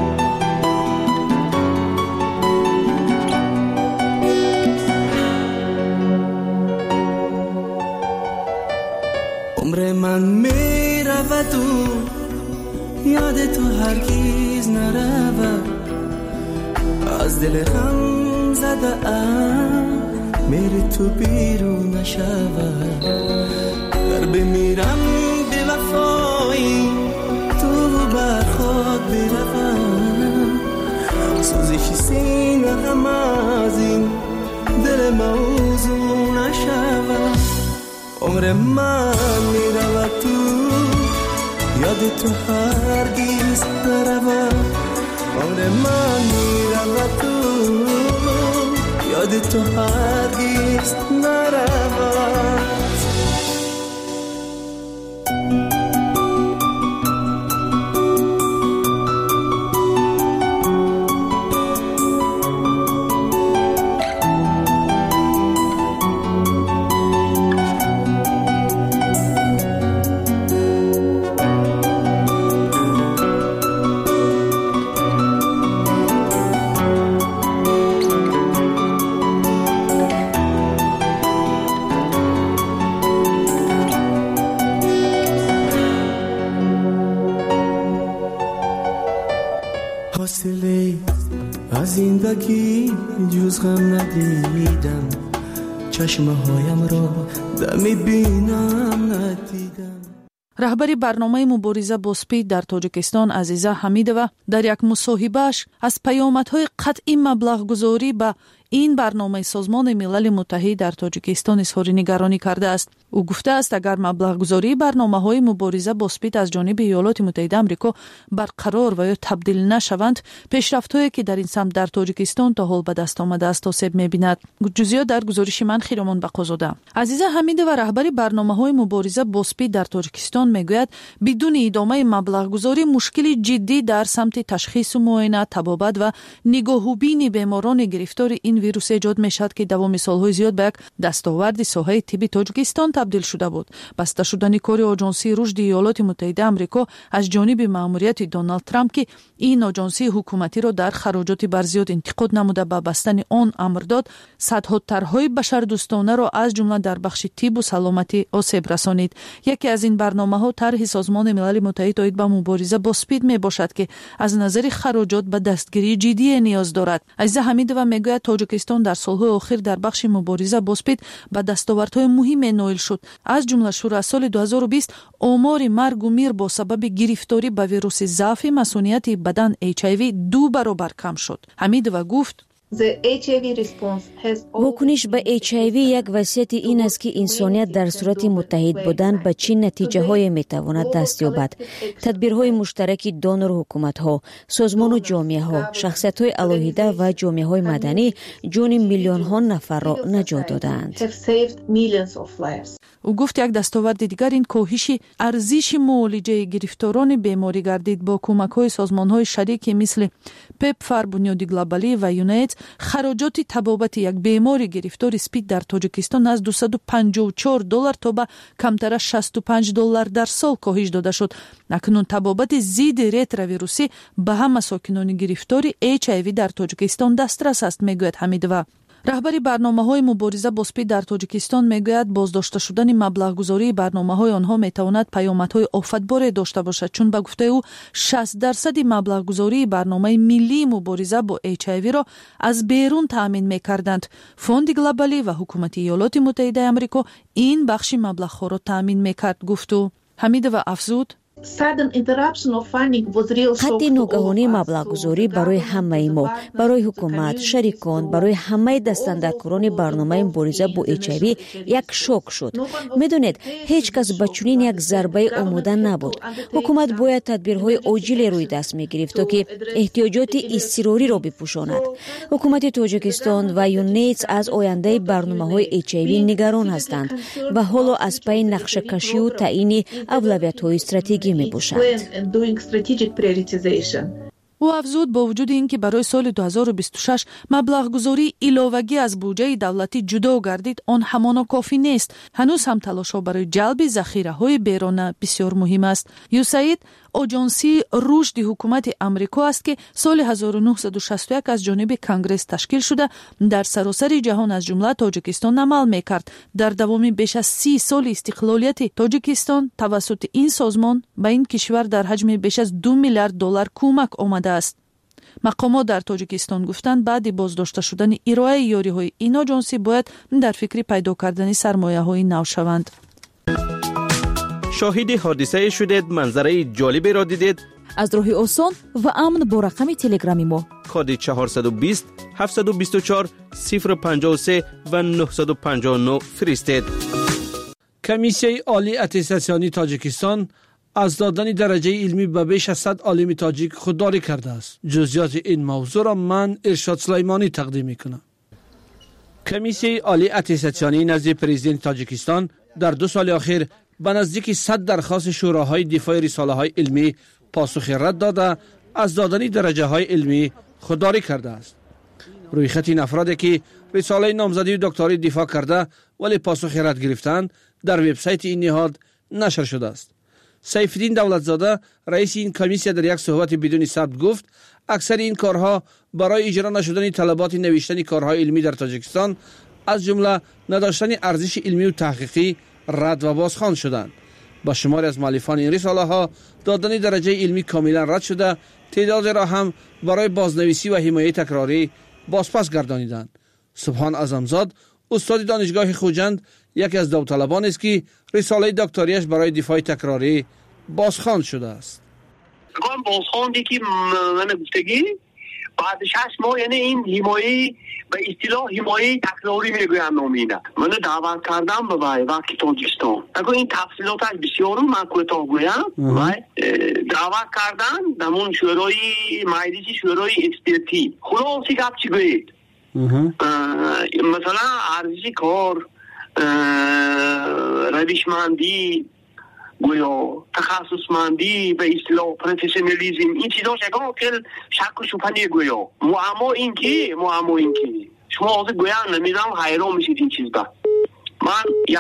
عمر من میرود و یاد تو هرگز نرود، از دل غم زده ام میری تو بیرون نشود. در بمیرم به وفایی تو بر خود بروم، سوزش سینه غم از این دل موضوع نشود. عمر من میرود تو یاد تو هرگز نرود، عمر من میرود تو یاد تو هرگز نرود. از زندگی جز غم ندیدم، چشمهایم را دمی بینم ندیدم. رهبری برنامه مبارزه با اسپید در تاجیکستان عزیزه حمیدова در یک مصاحبه‌اش از پیامدهای قطعی مبلغ‌گذاری به این برنامه سازمان ملل متحد در تاجیکستان اظهار نگرانی کرده است. او گفته است اگر مبلغ‌گذاری برنامه‌های مبارزه با اسپید از جانب ایالات متحده آمریکا برقرار و یا تبدیل نشوند، پیشرفت‌هایی که در این سمت در تاجیکستان تا حال به دست آمده است آسیب می‌بیند. جزئیات در گزارش من خیرمان بقازاده. عزیزه حمیدова رهبری برنامه‌های مبارزه با اسپید در تاجیکستان میگوید بدون ادامه مبلغ‌گذاری مشکلی جدی در سمت تشخیص و معاینه، طبابت و نگاهوبین بیماران گرفتار این ویروس ایجاد میشد که دوام سالهای زیاد به یک دستاورد ساحه طب تاجیکستان تبدیل شده بود. بسته شدن کار آژانسی رشد ایالات متحده آمریکا از جانب مأموریت دونالد ترامپ که این آژانسی حکومتی را در خراجات برزیاد انتقاد نموده به بستن آن امر داد، صدها طرحهای بشردوستانه را از جمله در بخش طب و سلامتی آسیب رسانید. یکی از این برنامه‌ها طرح سازمان ملل متحد عاید به مبارزه با اسپید میباشد که از نظر خراجات به دستگیری جدی نیاز دارد. عزیزه حمیدова میگوید تاجیکستان در سالهای اخیر در بخش مبارزه با اسپید به دستاوردهای مهمی نائل شد. از جمله شروع از سال 2020 آمار مرگ و میر با سبب گرفتاری به ویروس ضعف مسئولیت بدن HIV 2 برابر کم شد. حمیدова گفت واکنش به HIV یک وصیت این است که انسانیت در صورت متحد بودن به چه نتیجه های می تواند دست یابد. تدبیرهای مشترک دونر و حکومت ها، سازمان و جامعه ها، شخصیت های علاهیده و جامعه های مدنی جون میلیون ها نفر را نجات دادند. او گفت یک دستاورد دیگر این کاهش ارزش معالجه گرفتاران بیماری گردید. با کمک های سازمان های شریک مثل پپفر، بنیاد گلوبالی و یونایتد خراجات طبابت یک بیماری گرفتار اسپید در تاجیکستان از $254 تا به کمتر $65 در سال کاهش داده شد. اکنون طبابت ضد ریتروویروسی به همه ساکنان گرفتار HIV در تاجیکستان دسترس است، میگوید حمیدова. رهبری برنامه‌های مبارزه با اسپید در تاجیکستان میگوید بازداشته شدن مبلغ‌گذاری برنامه‌های آنها میتواند پیامدهای آفتبار داشته باشد، چون به گفته او 60% مبلغ‌گذاری برنامه ملی مبارزه با HIV را از بیرون تامین می‌کردند. فوند گلوبالی و حکومت ایالات متحده آمریکا این بخش مبلغ‌ها را تامین می‌کرد، گفت او. حمیدова افزود خط ناگهانی مبلغ‌گذاری برای همه ما، برای حکومت، شریکان، برای همه دستاندرکاران برنامه مبارزه با HIV یک شوک شد. میدونید هیچ کس به چنین یک ضربه آماده نبود. حکومت باید تدبیرهای عاجل روی دست میگرفت تا که احتیاجات اضطراری را بپوشاند. حکومت تاجیکستان و یونیتس از آینده برنامه‌های HIV نگران هستند و حالا از پی نقشه کشی و تعیین اولویت‌های استراتژیکی میباشد. او افزود با وجود اینکه برای سال 2026 مبلغ گذاری علاوگی از بودجه دولتی جدا گردید، آن همانا کافی نیست. هنوز هم تلاش‌ها برای جلب ذخیره‌های بیرونه بسیار مهم است. یوساید آژانسی رشد حکومت امریکا است که سال 1961 از جانب کنگره تشکیل شده در سراسر جهان از جمله تاجیکستان عمل می‌کرد. در دوام بیش از 30 سال استقلالیت تاجیکستان توسط این سازمان به این کشور در حجم بیش از 2 میلیارد دلار کمک آمده است. مقامات در تاجیکستان گفتند بعد بازداشته شدن ارائه یاری‌های این آژانسی باید در فکر پیدا کردن سرمایه‌های نو شوند. شاهد حادثه شدید، منظره جالبی را دیدید؟ از راه آسان و امن با رقم تلگرامی ما کد 420 724 053 و 959 فرستید. کمیسیون عالی اتستاسیونی تاجیکستان از دادن درجه علمی به بیش از 100 عالم تاجیک خودداری کرده است. جزئیات این موضوع را من ارشاد سلیمانی تقدیم میکنم. کمیسیون عالی اتستاسیونی نزد پرزیدنت تاجیکستان در 2 سال اخیر به نزدیک 100 درخواست شوراهای دفاع رساله‌های علمی پاسخ رد داده از دادن درجه‌های علمی خودداری کرده است. روی خط این افرادی که رساله نامزدی و دکتری دفاع کرده ولی پاسخ رد گرفتند در وبسایت این نهاد نشر شده است. سیفالدین دولتزاده رئیس این کمیسیون در یک صحبت بدون ثبت گفت اکثر این کارها برای اجرا نشدن طلبات نوشتن کارهای علمی در تاجیکستان از جمله نداشتن ارزش علمی و تحقیقی رد و بازخوان شدند. با شماری از مؤلفان این رساله ها دادن درجه علمی کاملا رد شده، تعداد را هم برای بازنویسی و حمایت تکراری بازپس گردانیدند. سبحان اعظمزاد استاد دانشگاه خوجند یکی از داوطلبان است که رساله دکتریش برای دفاع تکراری بازخوان شده است. بازخواندی که من گفتگی بعد 6 ماه، یعنی این حمایت به اصطلاح حمایت تکراری میگویم نامینه. من دعوت کردم به وقت تاجیکستان. اگه این تفصیلاتش بسیار من کوتاه گویم، دعوت کردن دمون شورای مجلس شورای اکسپرتی. خلاصی گپ چی گوید؟ مثلا ارزش کار، روشمندی، گویا تخصصمندی، به اصطلاح پروفسیونالیسم، این چیزا شگاه که شک و شبهه گویا. معما این که شما از گویا نمیدونم حیران میشید این چیز با. من یک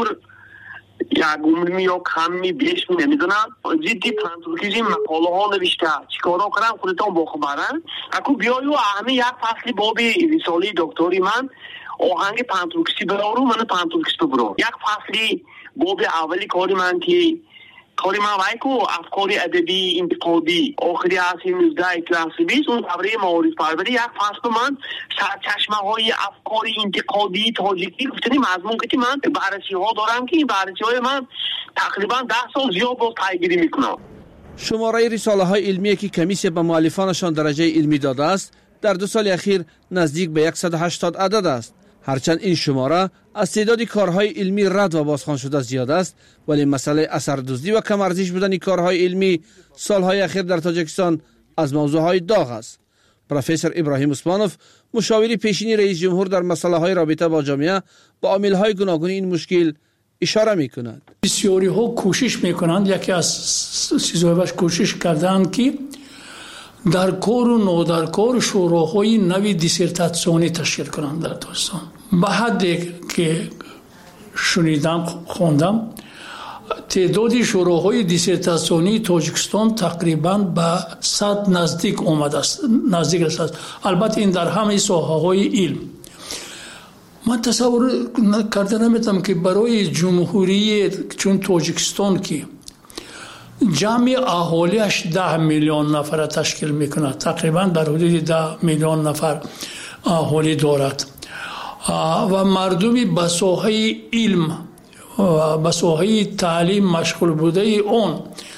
عمر یا کمی بیش نمیدونم جدی پانتورکیزم مقاله ها نوشته چیکارا کنم خودتون با خبرن. اگه بیایو همه یک فصل باب رساله دکتری من آهنگ پانتورکیسی برارو، من پانتورکیسی برارو. یک فصلی باب اولی کاری من که کاری من وایکو افکار ادبی انتقادی آخری اصل 19 کلاس 20 اون دوره معارف پروری یک فصل من سرچشمه های افکار انتقادی تاجیکی گفتنی مضمون که من بررسی ها دارم که این بررسی های من تقریبا 10 سال زیاد باز پیگیری میکنم. شماره رساله های علمی که کمیسیون به مؤلفانشان درجه علمی داده است در 2 سال اخیر نزدیک به 180 عدد است. هرچند این شماره از تعداد کارهای علمی رد و بازخوان شده زیاد است، ولی مسئله اثردزدی و کم ارزش بودن کارهای علمی سالهای اخیر در تاجیکستان از موضوعهای داغ است. پروفسور ابراهیم اسمانوف، مشاور پیشین رئیس جمهور در مسائل رابطه با جامعه، با عامل‌های گوناگون این مشکل اشاره می‌کند. بسیاری ها کوشش می‌کنند، یکی از چیزهایش کوشش کردند که در کار و نادرکار شوراهای نوی دیسرتاسیونی تشکیل کنند در تاجیکستان. به حدی که شنیدم خوندم تعداد شوراهای دیسرتاسیونی تاجیکستان تقریبا به 100 نزدیک آمده است، نزدیک است. البته این در همه ساحه‌های علم. من تصور کرده نمیتونم که برای جمهوری چون تاجیکستان که جمعی اهالیش 10 میلیون نفر تشکیل میکنه، تقریبا در حدود 10 میلیون نفر اهالی دارد و مردمی به ساحه علم و به ساحه تعلیم مشغول بوده اون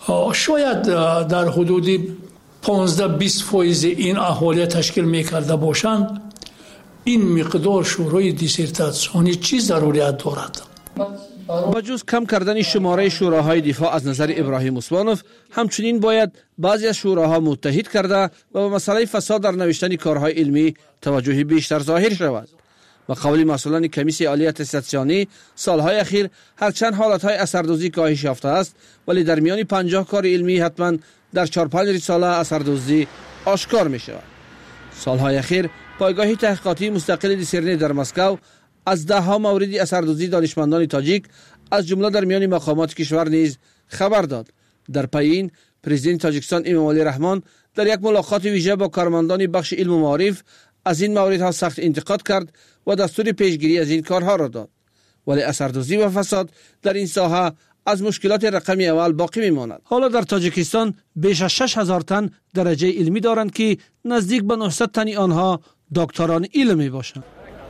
شاید در حدود 15-20% این اهالی تشکیل میکرده باشند. این مقدار شورای دیسرتاسیونی چی ضروریت دارد؟ با جز کم کردن شماره شوراهای دفاع از نظر ابراهیم عثمانوف، همچنین باید بعضی از شوراها متحد کرده و به مسئله فساد در نوشتن کارهای علمی توجه بیشتر ظاهر شود. با قول مسئولان کمیسیون عالی اتستاسیونی، سالهای اخیر هرچند حالتهای اثردوزی کاهش یافته است، ولی در میان 50 کار علمی حتما در 4-5 رساله اثردوزی آشکار می شود. سالهای اخیر پایگاه تحقیقاتی مستقل دیسرنی در مسکو از 10 مورد اثردوزی دانشمندان تاجیک از جمله در میان مقامات کشور نیز خبر داد. در پی این پرزیدنت تاجیکستان امامعلی رحمان در یک ملاقات ویژه با کارمندان بخش علم و معارف از این موردها سخت انتقاد کرد و دستور پیشگیری از این کارها را داد. ولی اثردوزی و فساد در این ساحه از مشکلات رقمی اول باقی میماند. حالا در تاجیکستان بیش از 6000 تن درجه علمی دارند که نزدیک به 900 تن آنها دکتران علمی باشند.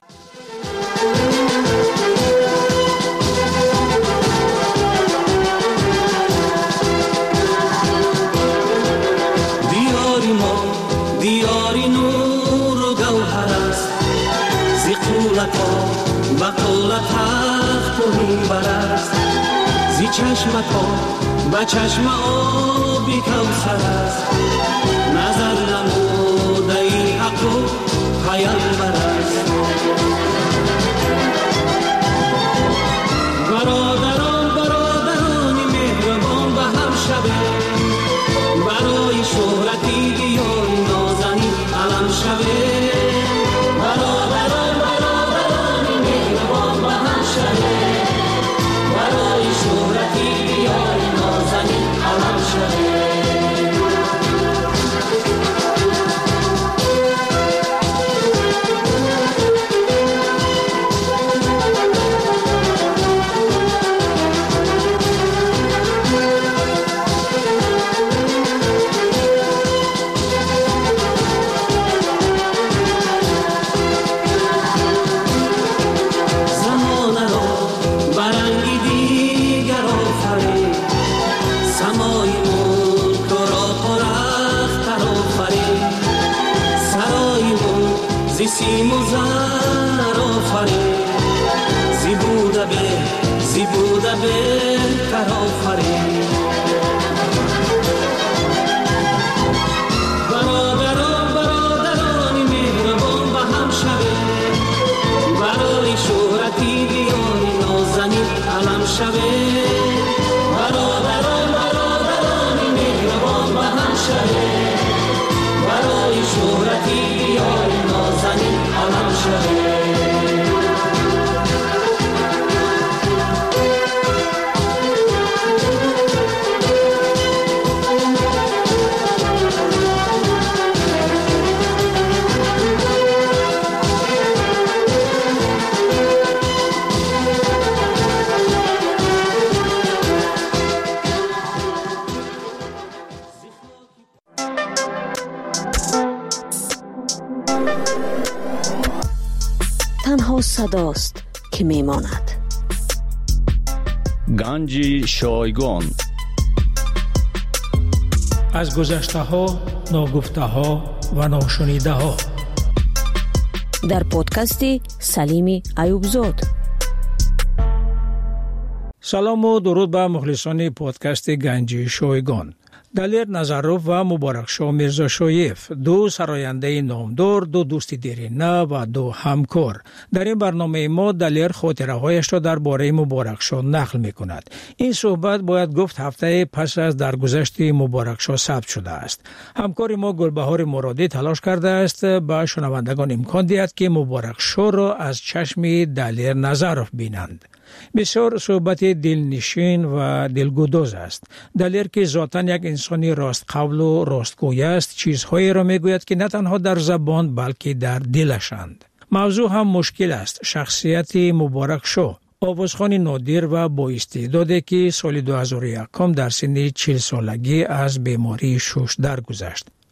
دیاری نور و گوهر است، زی قولت ها بقولت تخت و منبر است، زی چشمت ها به چشم آبی کوثر است، نظر نموده این حق و پیامبر است. برادران مهربان به هم شبه، برای شهرتی دیاری نازنی علم شبه. برادران مهربان به هم شبه، برای شهرتی دیاری نازنی علم شبه. سیم و زر آفرین، زی بوده بهتر آفرین. برادران مهربان به هم شبه، برای شهرتی دیاری نازنین علم شبه. برادران مهربان به هم شبه، برای شهرتی دیاری نازنین علم شبه. تنها صداست که میماند. گنج شایگان از گذشته ها، ناگفته ها و ناشنیده ها. در پادکستی سلیمی ایوبزاد. سلام و درود به مخلصان پادکست گنج شایگان. دلیر نظروف و مبارکشاه میرزاشایف، دو سراینده نامدار، دو دوست دیرینه و دو همکار. در این برنامه ما دلیر خاطره هایش را درباره مبارکشاه نقل می کند. این صحبت باید گفت هفته پس از درگذشت مبارکشاه ثبت شده است. همکار ما گلبهار مرادی تلاش کرده است به شنوندگان امکان دهد که مبارکشاه را از چشم دلیر نظروف بینند. بسیار صحبت دلنشین و دلگداز است. دلیر که ذاتاً یک انسانی راست قول و راستگوی است، چیزهایی را میگوید که نه تنها در زبان بلکه در دلشند. موضوع هم مشکل است. شخصیت مبارکشاه، آوازخوان نادر و با استعدادی که سال 2001 در سن 40 سالگی از بیماری شش درگذشت.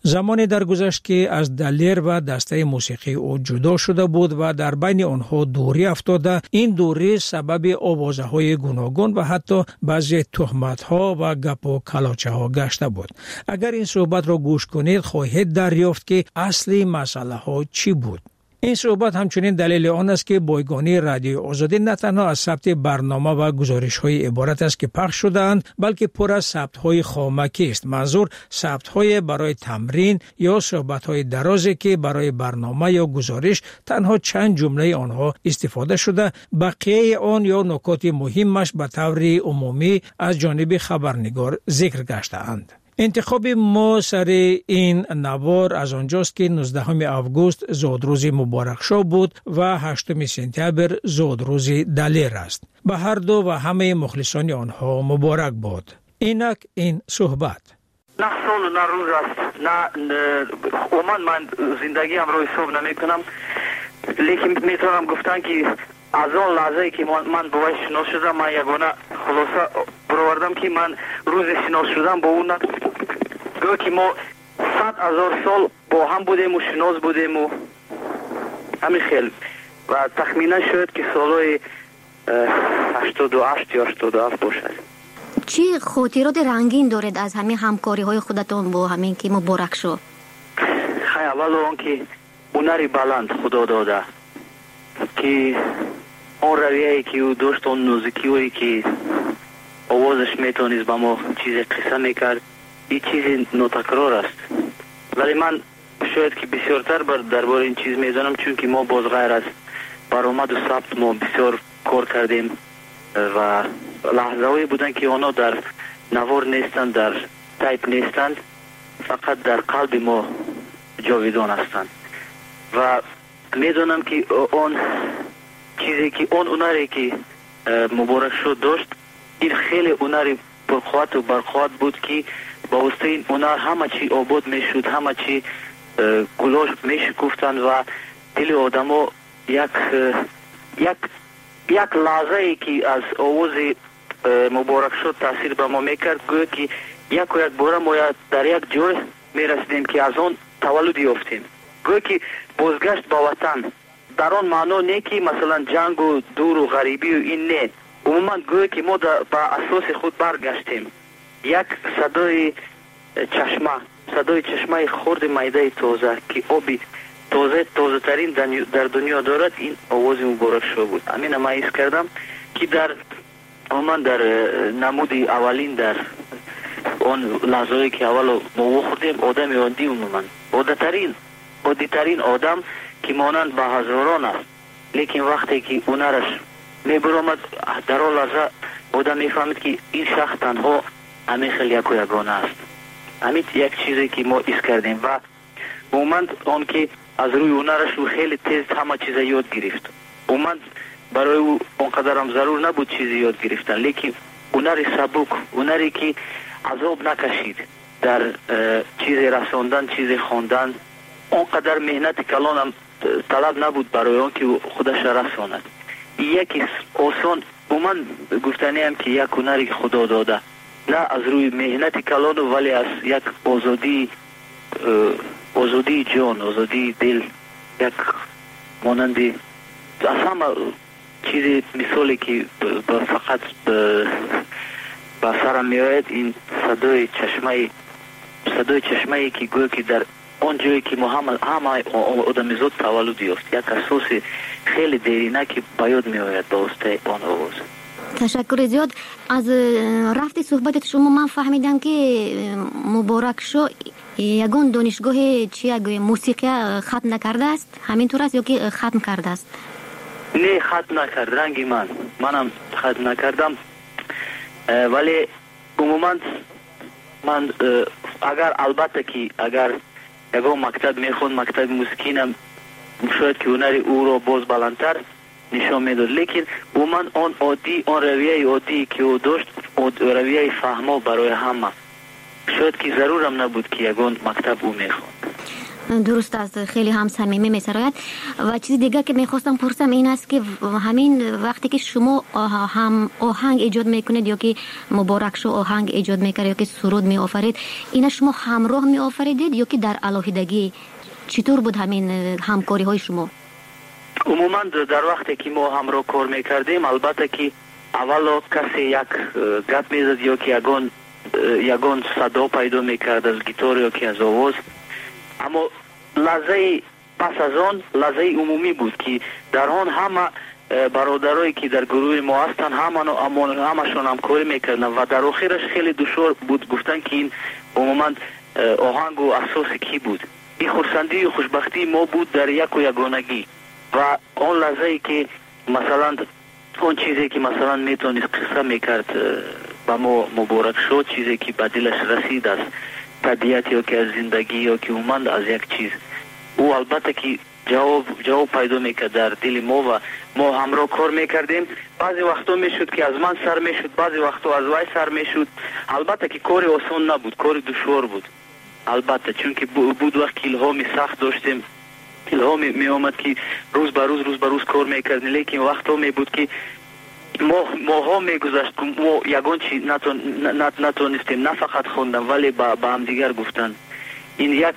زمانی درگذشت که از دلیر و دسته موسیقی او جدا شده بود و در بین آنها دوری افتاده. این دوری سبب آوازه های گوناگون و حتی بعضی تهمت ها و گپ و کلاچه ها گشته بود. اگر این صحبت را گوش کنید خواهید دریافت که اصلی مسئله ها چی بود. این صحبت همچنین دلیل آن است که بایگانی رادیوی آزادی نه تنها از ثبت برنامه و گزارش های عبارت است که پخش شده‌اند، بلکه پر از ثبت های خامکی است. منظور ثبت های برای تمرین یا صحبت های درازی که برای برنامه یا گزارش تنها چند جمله آنها استفاده شده، بقیه آن یا نکات مهمش به طور عمومی از جانب خبرنگار ذکر گشته‌اند. انتخاب ما سر این نوار از آنجاست که 19 آگوست زادروز مبارک شو بود و 8 سپتامبر زادروز دلیر است. به هر دو و همه مخلصان آنها مبارک بود. اینک این صحبت. نه سال نه روز است، نه من زندگی هم رو حساب نمی کنم، لیکن میتونم گفتن که از آن لحظه که من با وی شناس شدم، من یگانه خلاصه برآوردم که من روز شناس شدم با اون گویا که ما 100,000 سال با هم بودیم و شناس بودیم و همین خیلی و تخمینا شد که سالهای 88 یا 87 باشد. چی خاطرات رنگین دارد از همین همکاری های خودتون با همین که مبارک شد؟ خیلی اول اون که هنری بلند خدا داده که اون رویه‌ای که او داشت، اون نوزیکی‌هایی که آوازش میتونست با ما چیز قصه میکرد، این چیز ناتکرار است. ولی من شاید که بسیارتر درباره این چیز میدانم، چون که ما باز غیر از برآمد و ثبت ما بسیار کار کردیم و لحظه‌هایی بودن که آنها در نوار نیستند، در تایپ نیستند، فقط در قلب ما جاویدان هستند. و میدونم که اون چیزی که اون هنری که مبارک شد داشت، این خیلی هنری پرقوت و برقوت بود که با واسطه این هنر همه چی آباد میشد، همه چی گلاش میشکفتند و دل آدما یک لحظه ای که از آواز مبارک شد تاثیر به ما میکرد، گویا که یک بار ما در یک جای میرسیدیم که از آن تولد یافتیم. گویا که بازگشت با وطن در آن معنا نه که مثلا جنگ و دور و غریبی و این نه، عموما گویا که ما با اساس خود برگشتیم. یک صدای چشمه خرد میده تازه که آبی تازه ترین در دنیا دارد، این آواز مبارک شو بود. همین ما حس کردم که عموما در نمود اولین در اون لحظه‌ای که اول ما خوردیم آدم عادی، عموما عادی ترین آدم که مانند به هزاران است، لیکن وقتی که اونرش میبرامد در آن لحظه آدم میفهمید که این شخص تنها همین خیلی یک و یگانه است. همین یک چیزی که ما حس کردیم و عموما آن که از روی اونرش او خیلی تیز همه چیز یاد گرفت. عموما برای او اونقدر هم ضرور نبود چیزی یاد گرفتن، لیکن اونری سبک، اونری که عذاب نکشید در چیز رساندن، چیز خواندن، اونقدر مهنت کلان هم طلب نبود برای اون که خودش رساند. یکی آسان عموما گفتنی هم که یک هنری که خدا داده، نه از روی مهنت کلان ولی از یک آزادی جان، آزادی دل، یک مانندی از همه چیزی مثالی که فقط به سرم میآید این صدای چشمه که گویا که در اون جایی که ما همه آدمیزاد تولد یافت، یک اساس خیلی دیرینه که باید میآید با واسطه آن آواز. تشکر زیاد. از رفت صحبت شما من فهمیدم که مبارک شو یگان دانشگاه موسیقی ختم نکرده است، همینطور است یا که ختم کرده است؟ نه، ختم نکرد. رنگی منم ختم نکردم، ولی عموما من البته که اگر یگان مکتب میخوند، مکتب موسیقی، شاید که هنری او را باز بلندتر نشان میداد، لیکن عموما آن رویه عادی که او داشت، رویه فهما برای همه، شاید که ضرورم نبود که یگان مکتب او میخوند. درست است، خیلی هم صمیمی می‌سراید. و چیز دیگه که می‌خواستم پرسم این است که همین وقتی که شما هم آهنگ ایجاد میکنید یا که مبارک شو آهنگ ایجاد میکرد یا که سرود میآفرید، اینا شما همراه میآفریدید یا که در علاهیدگی؟ چطور بود همین همکاری های شما؟ عموما در وقتی که ما همراه کار میکردیم البته که اولا کسی یک گپ میزد یا که یگان صدا پیدا میکرد از گیتار یا که از آواز، اما لحظه پس از آن لحظه عمومی بود که در آن همه برادرایی که در گروه ما هستن همشون همکاری میکردن و در آخرش خیلی دشوار بود گفتن که این عموما آهنگ و اساس کی بود. این خرسندی و خوشبختی ما بود در یک و یگانگی و آن لحظه که مثلا اون چیزی که مثلا میتونید قصه میکرد با ما مبارک شد، چیزی که به دلش رسید از طبیعت یا که از زندگی یا که اومد از یک چیز، او البته که جواب پیدا میکرد در دل ما و ما همراه کار میکردیم. بعضی وقتا میشد که از من سر میشد، بعضی وقتا از وای سر میشد. البته که کار آسان نبود، کار دشوار بود البته، چون که بود وقت که الهامی سخت داشتیم، الهامی می آمد که روز به روز کار میکردیم، لیکن وقتا می بود که ماها میگذشت که ما یگان چی نتونستیم نه فقط خوندن ولی با هم دیگر گفتن. این یک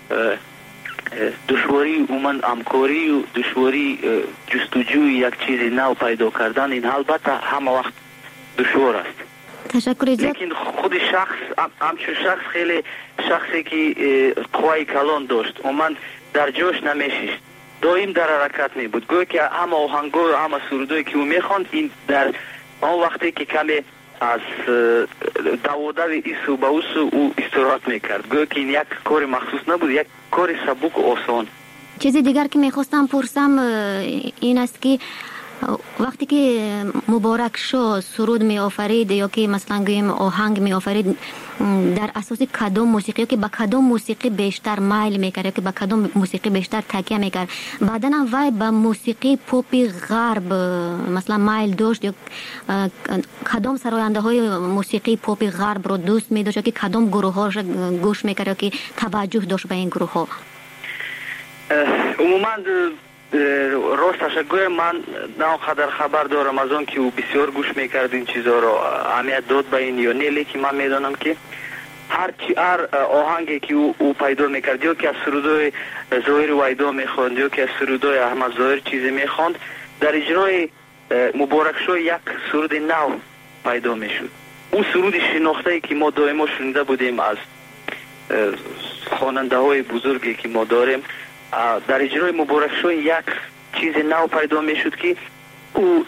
دشواری اومن همکاری و دشواری جستجوی یک چیز نو پیدا کردن، این البته همه وقت دشوار است. تشکر. لیکن خود همچون شخص خیلی شخصی که قوای کلان داشت، اومن در جوش نمیشیست، دائم در حرکت می بود، گویا که همه آهنگا و همه سرودایی که او میخواند این در آن وقتی که کمی از دوادو ایسو با اوسو او استراحت میکرد، گویا که این یک کار مخصوص نبود، یک کار سبک و آسان. چیزی دیگر که میخواستم پرسم این است که وقتی که مبارک شو سرود می آفرید یا که مثلا گویم آهنگ می آفرید، در اساس کدام موسیقی که با کدام موسیقی بیشتر مایل میکرد یا که با کدام موسیقی بیشتر تکیه میکرد؟ بعداً هم وای با موسیقی پاپی غرب مثلا مایل داشت یا کدام سراینده های موسیقی پاپی غرب رو دوست می داشت یا که کدام گروه هاش گوش میکرد یا که توجه داشت به این گروه ها؟ عموما راستش گویم من نه قدر خبر دارم از اون که او بسیار گوش میکرد این چیزا رو اهمیت داد به این یا نه، لیکن من میدانم که هر آهنگی که او پیدا میکرد یا که از سرودای ظاهر وایدا میخواند یا که از سرودای احمد ظاهر چیزی میخواند، در اجرای مبارک شو یک سرود نو پیدا میشد. اون سرود شناخته که ما دائما شنیده بودیم از خواننده های بزرگی که ما داریم، در اجرای مبارک شو یک چیز نو پیدا میشد که او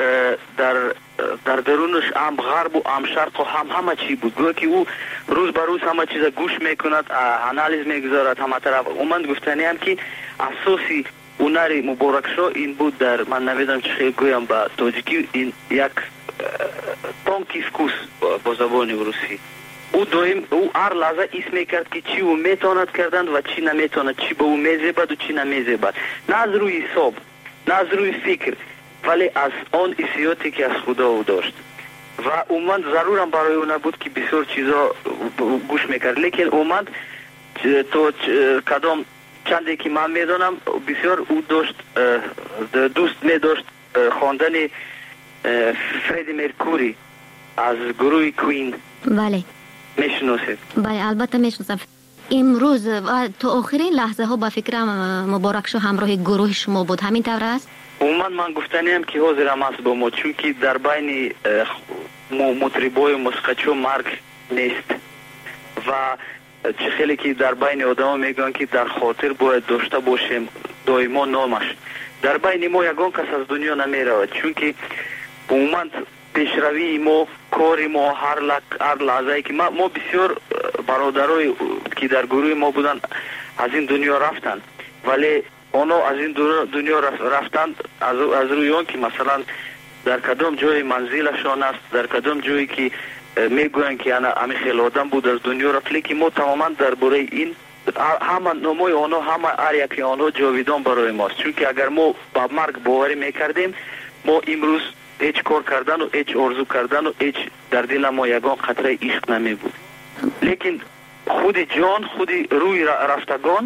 در درونش هم غرب و هم شرق و همه چی بود، گویا که او روز به روز همه چیز گوش میکند، انالیز میگذارد همه طرف. اومد گفتنی هم که اساسی هنر مبارک شو این بود، در من نمیدونم چه خیلی گویم با تاجیکی، این یک تانکیسکوس با زبان روسی. او هر لحظه ایس میکرد که چی او میتواند کردند و چی نمیتواند، چی به او میزیبد و چی نمیزیبد، نه از روی حساب نه از روی فکر ولی از آن حسیاتی که از خدا او داشت و اومد ضرورم برای او نبود که بسیار چیزا گوش میکرد، لیکن اومد تو کدام چندی که من میدونم بسیار او داشت دوست میداشت خواندن فردی مرکوری از گروه کوین. بله میشناسید؟ بله البته میشناسم. امروز و تا آخرین لحظه ها با فکرم مبارک شو همراه گروه شما بود، همین طور است؟ من گفتنیم که حاضرم است با ما، چون که در بین مطربای و موسیقیچو مرگ نیست و چه خیلی که در بین آدم میگن که در خاطر باید داشته باشیم دائما نامش. در بین ما یگان کس از دنیا نمیرود، چون که عموما پیشروی ما، کاری ما، هر لحظه که ما بسیار برادرای که در گروه ما بودن از این دنیا رفتن، ولی اونا از این دنیا رفتن از روی اون که مثلا در کدام جای منزلشان است، در کدام جایی که میگوین که همه خیلی آدم بود از دنیا رفت، لیکن ما تماما درباره این همه نمای آنها، همه هر یکی آنها جاویدان برای ماست، چون که اگر ما با مرگ باوری میکردیم ما امروز هیچ کار کردن و هیچ آرزو کردن و هیچ در دل ما یگان قطره عشق نمی بود. لیکن خود جان، خود روی رفتگان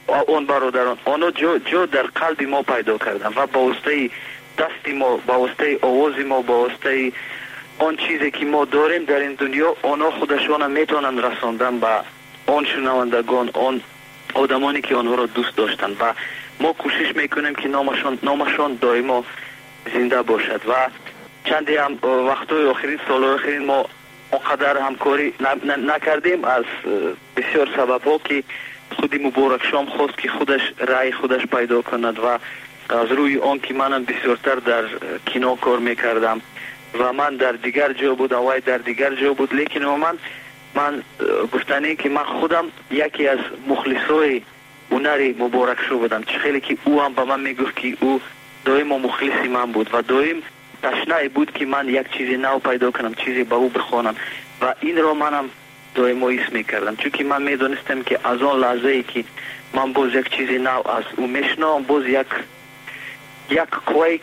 اون برادران آنها جا در قلب ما پیدا کردن و با واسطه دست ما، با واسطه آواز ما، با واسطه آن چیزی که ما داریم در این دنیا، آنها خودشان میتونن رساندن به آن شنوندگان، آن آدمانی که آنها را دوست داشتن و ما کوشش میکنیم که نامشان دائما زنده باشد. و چندی هم وقتای آخرین، سالهای آخرین ما اونقدر همکاری نکردیم از بسیار سبب‌ها که خودی مبارک شام خواست که خودش رای خودش پیدا کند و از روی آن که منم بسیارتر در کینو کار میکردم و من در دیگر جا بود، وای در دیگر جا بود، لیکن من گفتنی که من خودم یکی از مخلصای هنری مبارک شو بودم، چه خیلی که او هم به من میگفت که او دائم مخلصی من بود و دائم تشنه بود که من یک چیزی نو پیدا کنم، چیزی به او بخوانم و این را منم دائم حس میکردم، چون که من میدونستم که از آن لحظه ای که من باز یک چیزی نو از او میشنوم، باز یک قوی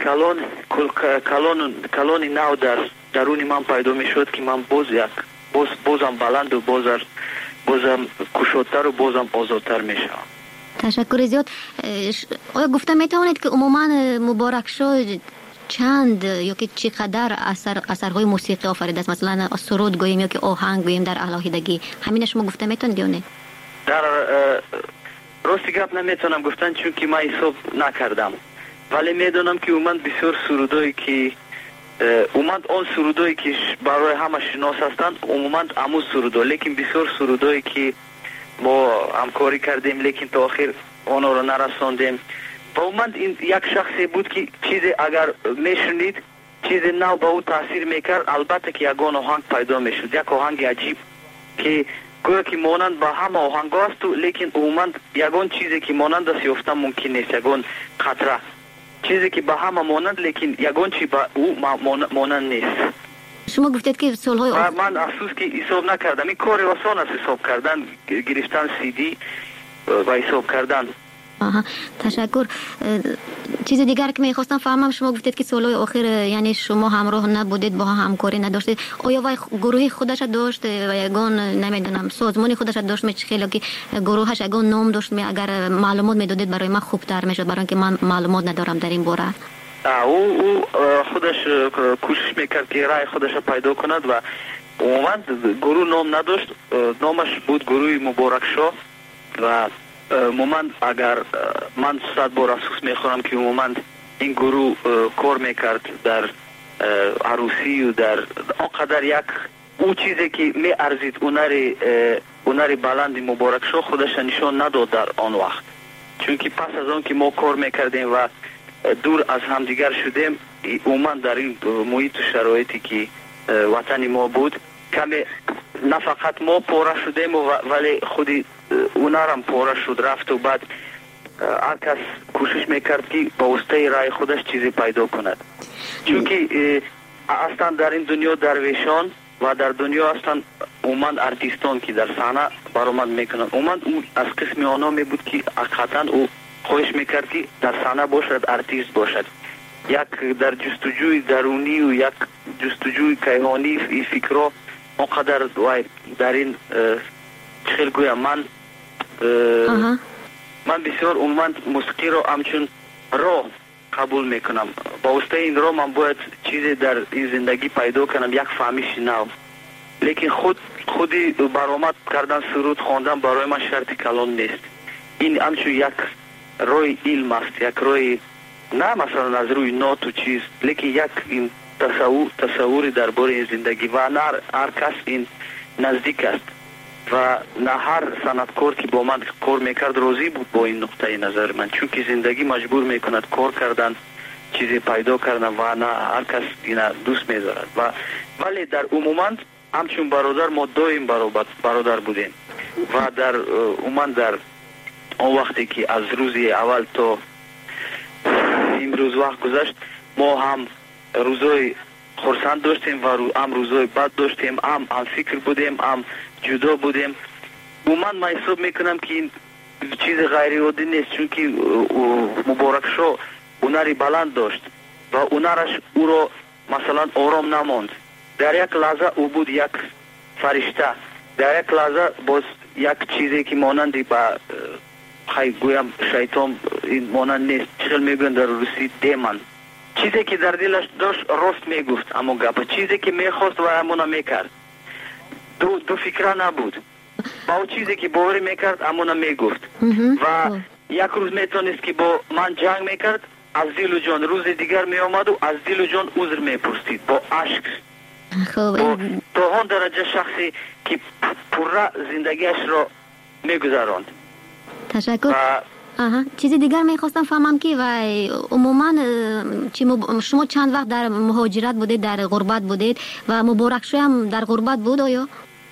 کلون نو در درون من پیدا میشد که من بازم بلند و بازم کشادتر و بازم آزادتر میشم. تشکر زیاد. آیا گفته میتوانید که عموما مبارک شو چند یا که چقدر اثرهای موسیقی آفریده است؟ مثلا سرود گوییم یا که آهنگ گوییم در علاهیدگی، همین شما گفته میتونید یا نه؟ در راستی گپ نمیتونم گفتن چون که من حساب نکردم، ولی میدونم که اومد بسیار سرودایی که اومد آن سرودایی که برای همه شناس هستند اومد امو سرودا، لیکن بسیار سرودایی که ما همکاری کردیم لیکن تا آخر آنها رو نرساندیم و اومد این یک شخصی بود که چیزی اگر میشنید چیزی نو به او تاثیر میکرد، البته که یگان آهنگ پیدا میشد، یک آهنگ عجیب که گویا که مانند به همه آهنگ است، لیکن اومد یگان چیزی که مانند است یافتن ممکن نیست، یگان خطره چیزی که به همه مانند لیکن یگان چی به او مانند نیست. شما گفتید که سالهای من افسوس که حساب نکردم، این کار آسان است حساب کردن، گرفتن CD و حساب کردن. تشکر. چیز دیگر که میخواستم فهمم، شما گفتید که سالهای آخر یعنی شما همراه نبودید، با همکاری نداشتید، آیا وای گروهی خودش داشت و یگان نمیدونم سازمانی خودش داشت میشه خیلی که گروهش یگان نام داشت، اگر معلومات میدادید برای من خوبتر میشد، برای اینکه من معلومات ندارم در این باره. او خودش کوشش میکرد که رای خودش پیدا کند و اومد گروه نام نداشت، نامش بود گروه مبارک شو و مومند اگر من 100 بار افسوس میخورم که مومند این گروه کار میکرد در عروسی و در آنقدر یک او چیزی که می ارزید هنر بلند مبارک شو خودش نشان نداد در آن وقت، چون که پس از آن که ما کار میکردیم و دور از همدیگر شدیم، اومد در این محیط و شرایطی که وطن ما بود کمی نه فقط ما پاره شدیم ولی خودی اونارم پاره شد رفت و بعد هر کس کوشش میکرد که با واسطه رای خودش چیزی پیدا کند، چون که اصلا در این دنیا درویشان و در دنیا اصلا اومد ارتیستان که در صحنه برآمد میکنند، اومد او از قسم آنها می بود که حقیقتا او خواهش میکرد که در صحنه باشد، ارتیست باشد، یک در جستجوی درونی و یک جستجوی کیهانی فکرها اونقدر در این خیلی گویم من بسیار اومد موسیقی رو همچون راه قبول میکنم، با واسطه این راه من باید چیزی در این زندگی پیدا کنم، یک فهمیش نو، لیکن خودی برآمد کردن سرود خواندن برای من شرط کلان نیست، این همچون یک روی علم است، یک روی نه مثلا از روی نوت و چیز، لیکن یک این تصوری درباره این زندگی و نه هر کس این نزدیک است و نه هر صنعتکار که با من کار میکرد راضی بود با این نقطه نظر من، چون که زندگی مجبور میکند کار کردن، چیزی پیدا کردن و نه هر کس این دوست میدارد ولی در عموما همچون برادر ما دویم برادر بودیم و در عموما در اون وقتی که از روزی اول تا امروز وقت گذشت ما هم روزای خرسند داشتیم و هم روزای بد داشتیم، هم فکر بودیم، هم جدا بودیم. من حساب میکنم که این چیز غیر عادی نیست، چون که مبارک شو هنری بلند داشت و هنرش او را مثلا آرام نماند، در یک لحظه او بود یک فرشته، در یک لحظه باز یک چیزی که مانندی به خواهی گویم شیطان این مانند نیست. چقدر میگن در روسی دیمن، چیزی که در دلش داشت راست میگفت، اما گپ چیزی که میخواست و همونا میکرد. دو فکره نبود. با اون چیزی که باور میکرد همونا میگفت و یک روز میتونست که با من جنگ میکرد، از دل و جان. روز دیگر میامد و از دل و جان عذر میپرسید با عشق. تا آن درجه شخصی که پره زندگیش را میگذراند. تشکر. چیزی دیگر میخواستم فهمم که و عموما شما چند وقت در مهاجرت بودید، در غربت بودید و مبارک شو هم در غربت بود آیا؟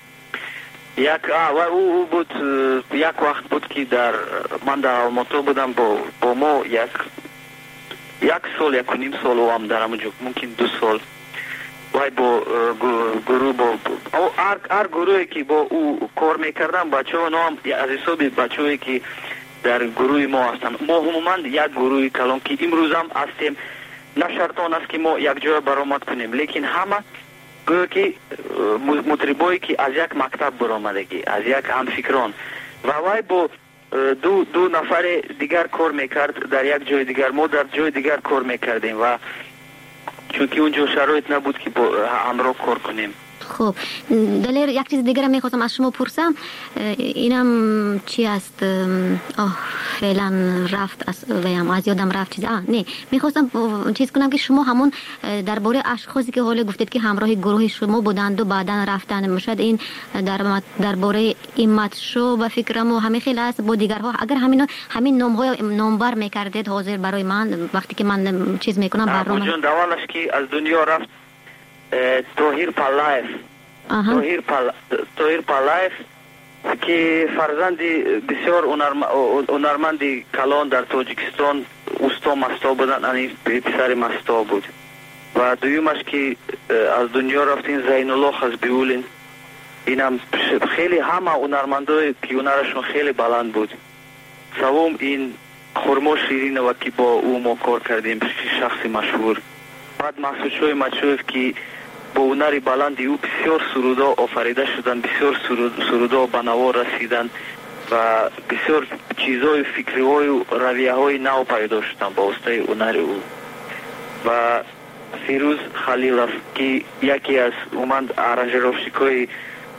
او بود یک وقت بود که من در آلماتا بودم با ما یک سال 1.5 سال و هم در همونجا ممکن 2 سال وای با گروه هر گروهی که با او کار میکردم بچه ها نام از حساب بچه هایی که در گروه ما هستن. ما عموما یک گروه کلان که امروز هم هستیم، نه شرطان است که ما یک جای برآمد کنیم، لیکن همه گویا که مطربایی که از یک مکتب برآمدگی، از یک همفکران و وای با دو نفر دیگر کار میکرد در یک جای دیگر، ما در جای دیگر کار میکردیم و چون که اونجا شرایط نبود که با همراه کار کنیم. خب دلیر یک چیز دیگر میخواستم از شما پرسم، اینم چی است؟ فعلا رفت از یادم رفت چیز. نه میخواستم چیز کنم که شما همون درباره اشخاصی که حالا گفتید که همراه گروه شما بودند و بعدا رفتن، مشد این درباره ایمت شو و فکرم و همه خیلی است با دیگرها، اگر همین نامبر میکردید حاضر برای من وقتی که من چیز میکنم برنامه جون دوالش که از دنیا رفت توهیر پالایف که فرزندی بسیار هنرمندی کلان در تاجیکستان اوستا مستا بودن، یعنی پسر مستا بود. و دویمش که از دنیا رفتین زین الله از بیولین، اینم خیلی همه هنرمندای که هنرشون خیلی بلند بود. سوم این خرما شیرین و که با او ما کار کردیم، شخصی مشهور. بعد محسوشوی مچوف که با هنری بلندی او بسیار سرودا آفریده شدن، بسیار سرودا به نوا رسیدن و بسیار چیزهای فکری های و رویه های نو پیدا شدن با واسطه هنر او. و فیروز خلیلوف که یکی از اومد ارنجروشیکای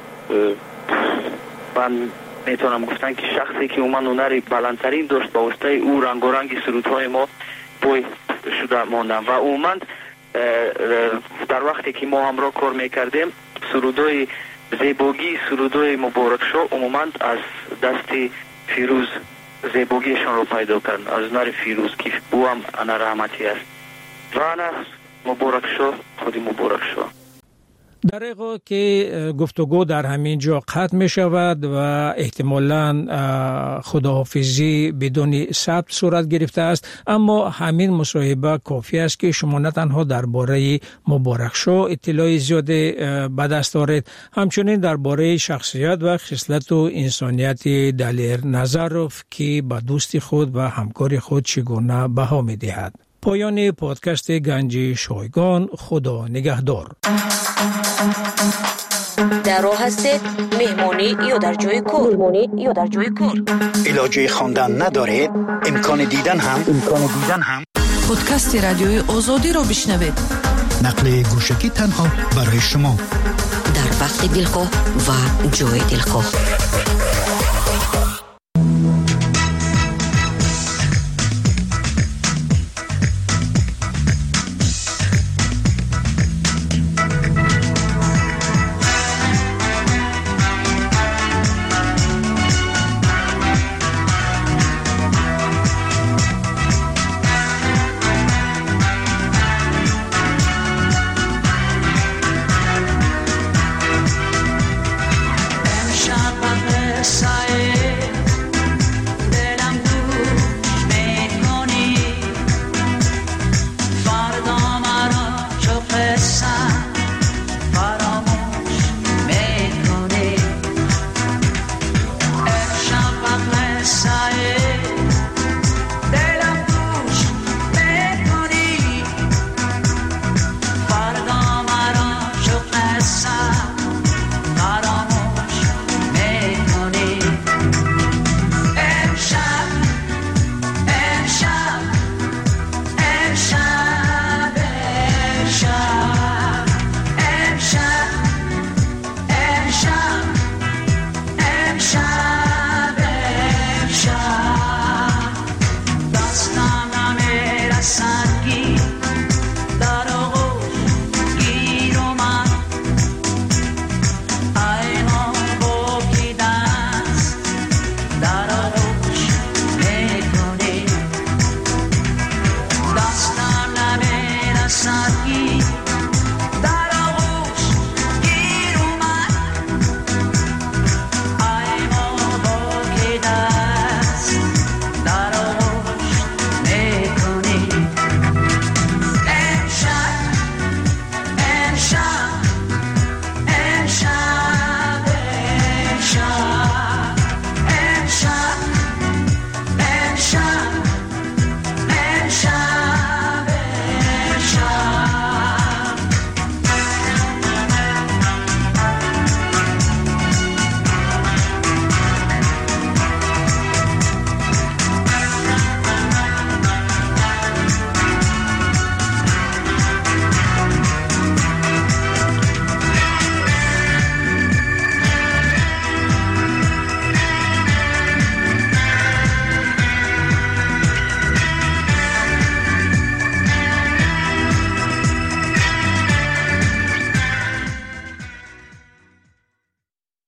من میتونم گفتن که شخصی که اومد هنری بلندترین داشت، با واسطه او رنگ و رنگ سرودهای ما پای شده ماندن و اومد در وقتی که ما همراه کار میکردیم سرودای زیباگی، سرودای مبارک شو عموما از دست فیروز زیباگیشان رو پیدا کردن، از هنر فیروز که او هم هنر رحمتی است و هنر مبارک شو خودی مبارک شو. در حقیقت که گفتگو در همین جا قطع می شود و احتمالاً خداحافظی بدون ثبت صورت گرفته است، اما همین مصاحبه کافی است که شما نه تنها درباره مبارک شو اطلاع زیاد به دست آورید، همچنین درباره شخصیت و خصلت و انسانیت دلیر نظروف که به دوستی خود و همکار خود چگونه بها می دهد. پایان پادکست گنج شایگان. خدا نگهدار. در راه هستید مهمانی یا در جای کار علاجه خواندن ندارید، امکان دیدن هم پادکست رادیوی آزادی رو بشنوید، نقل گوشکی تنها برای شما در وقت دلخواه و جای دلخواه.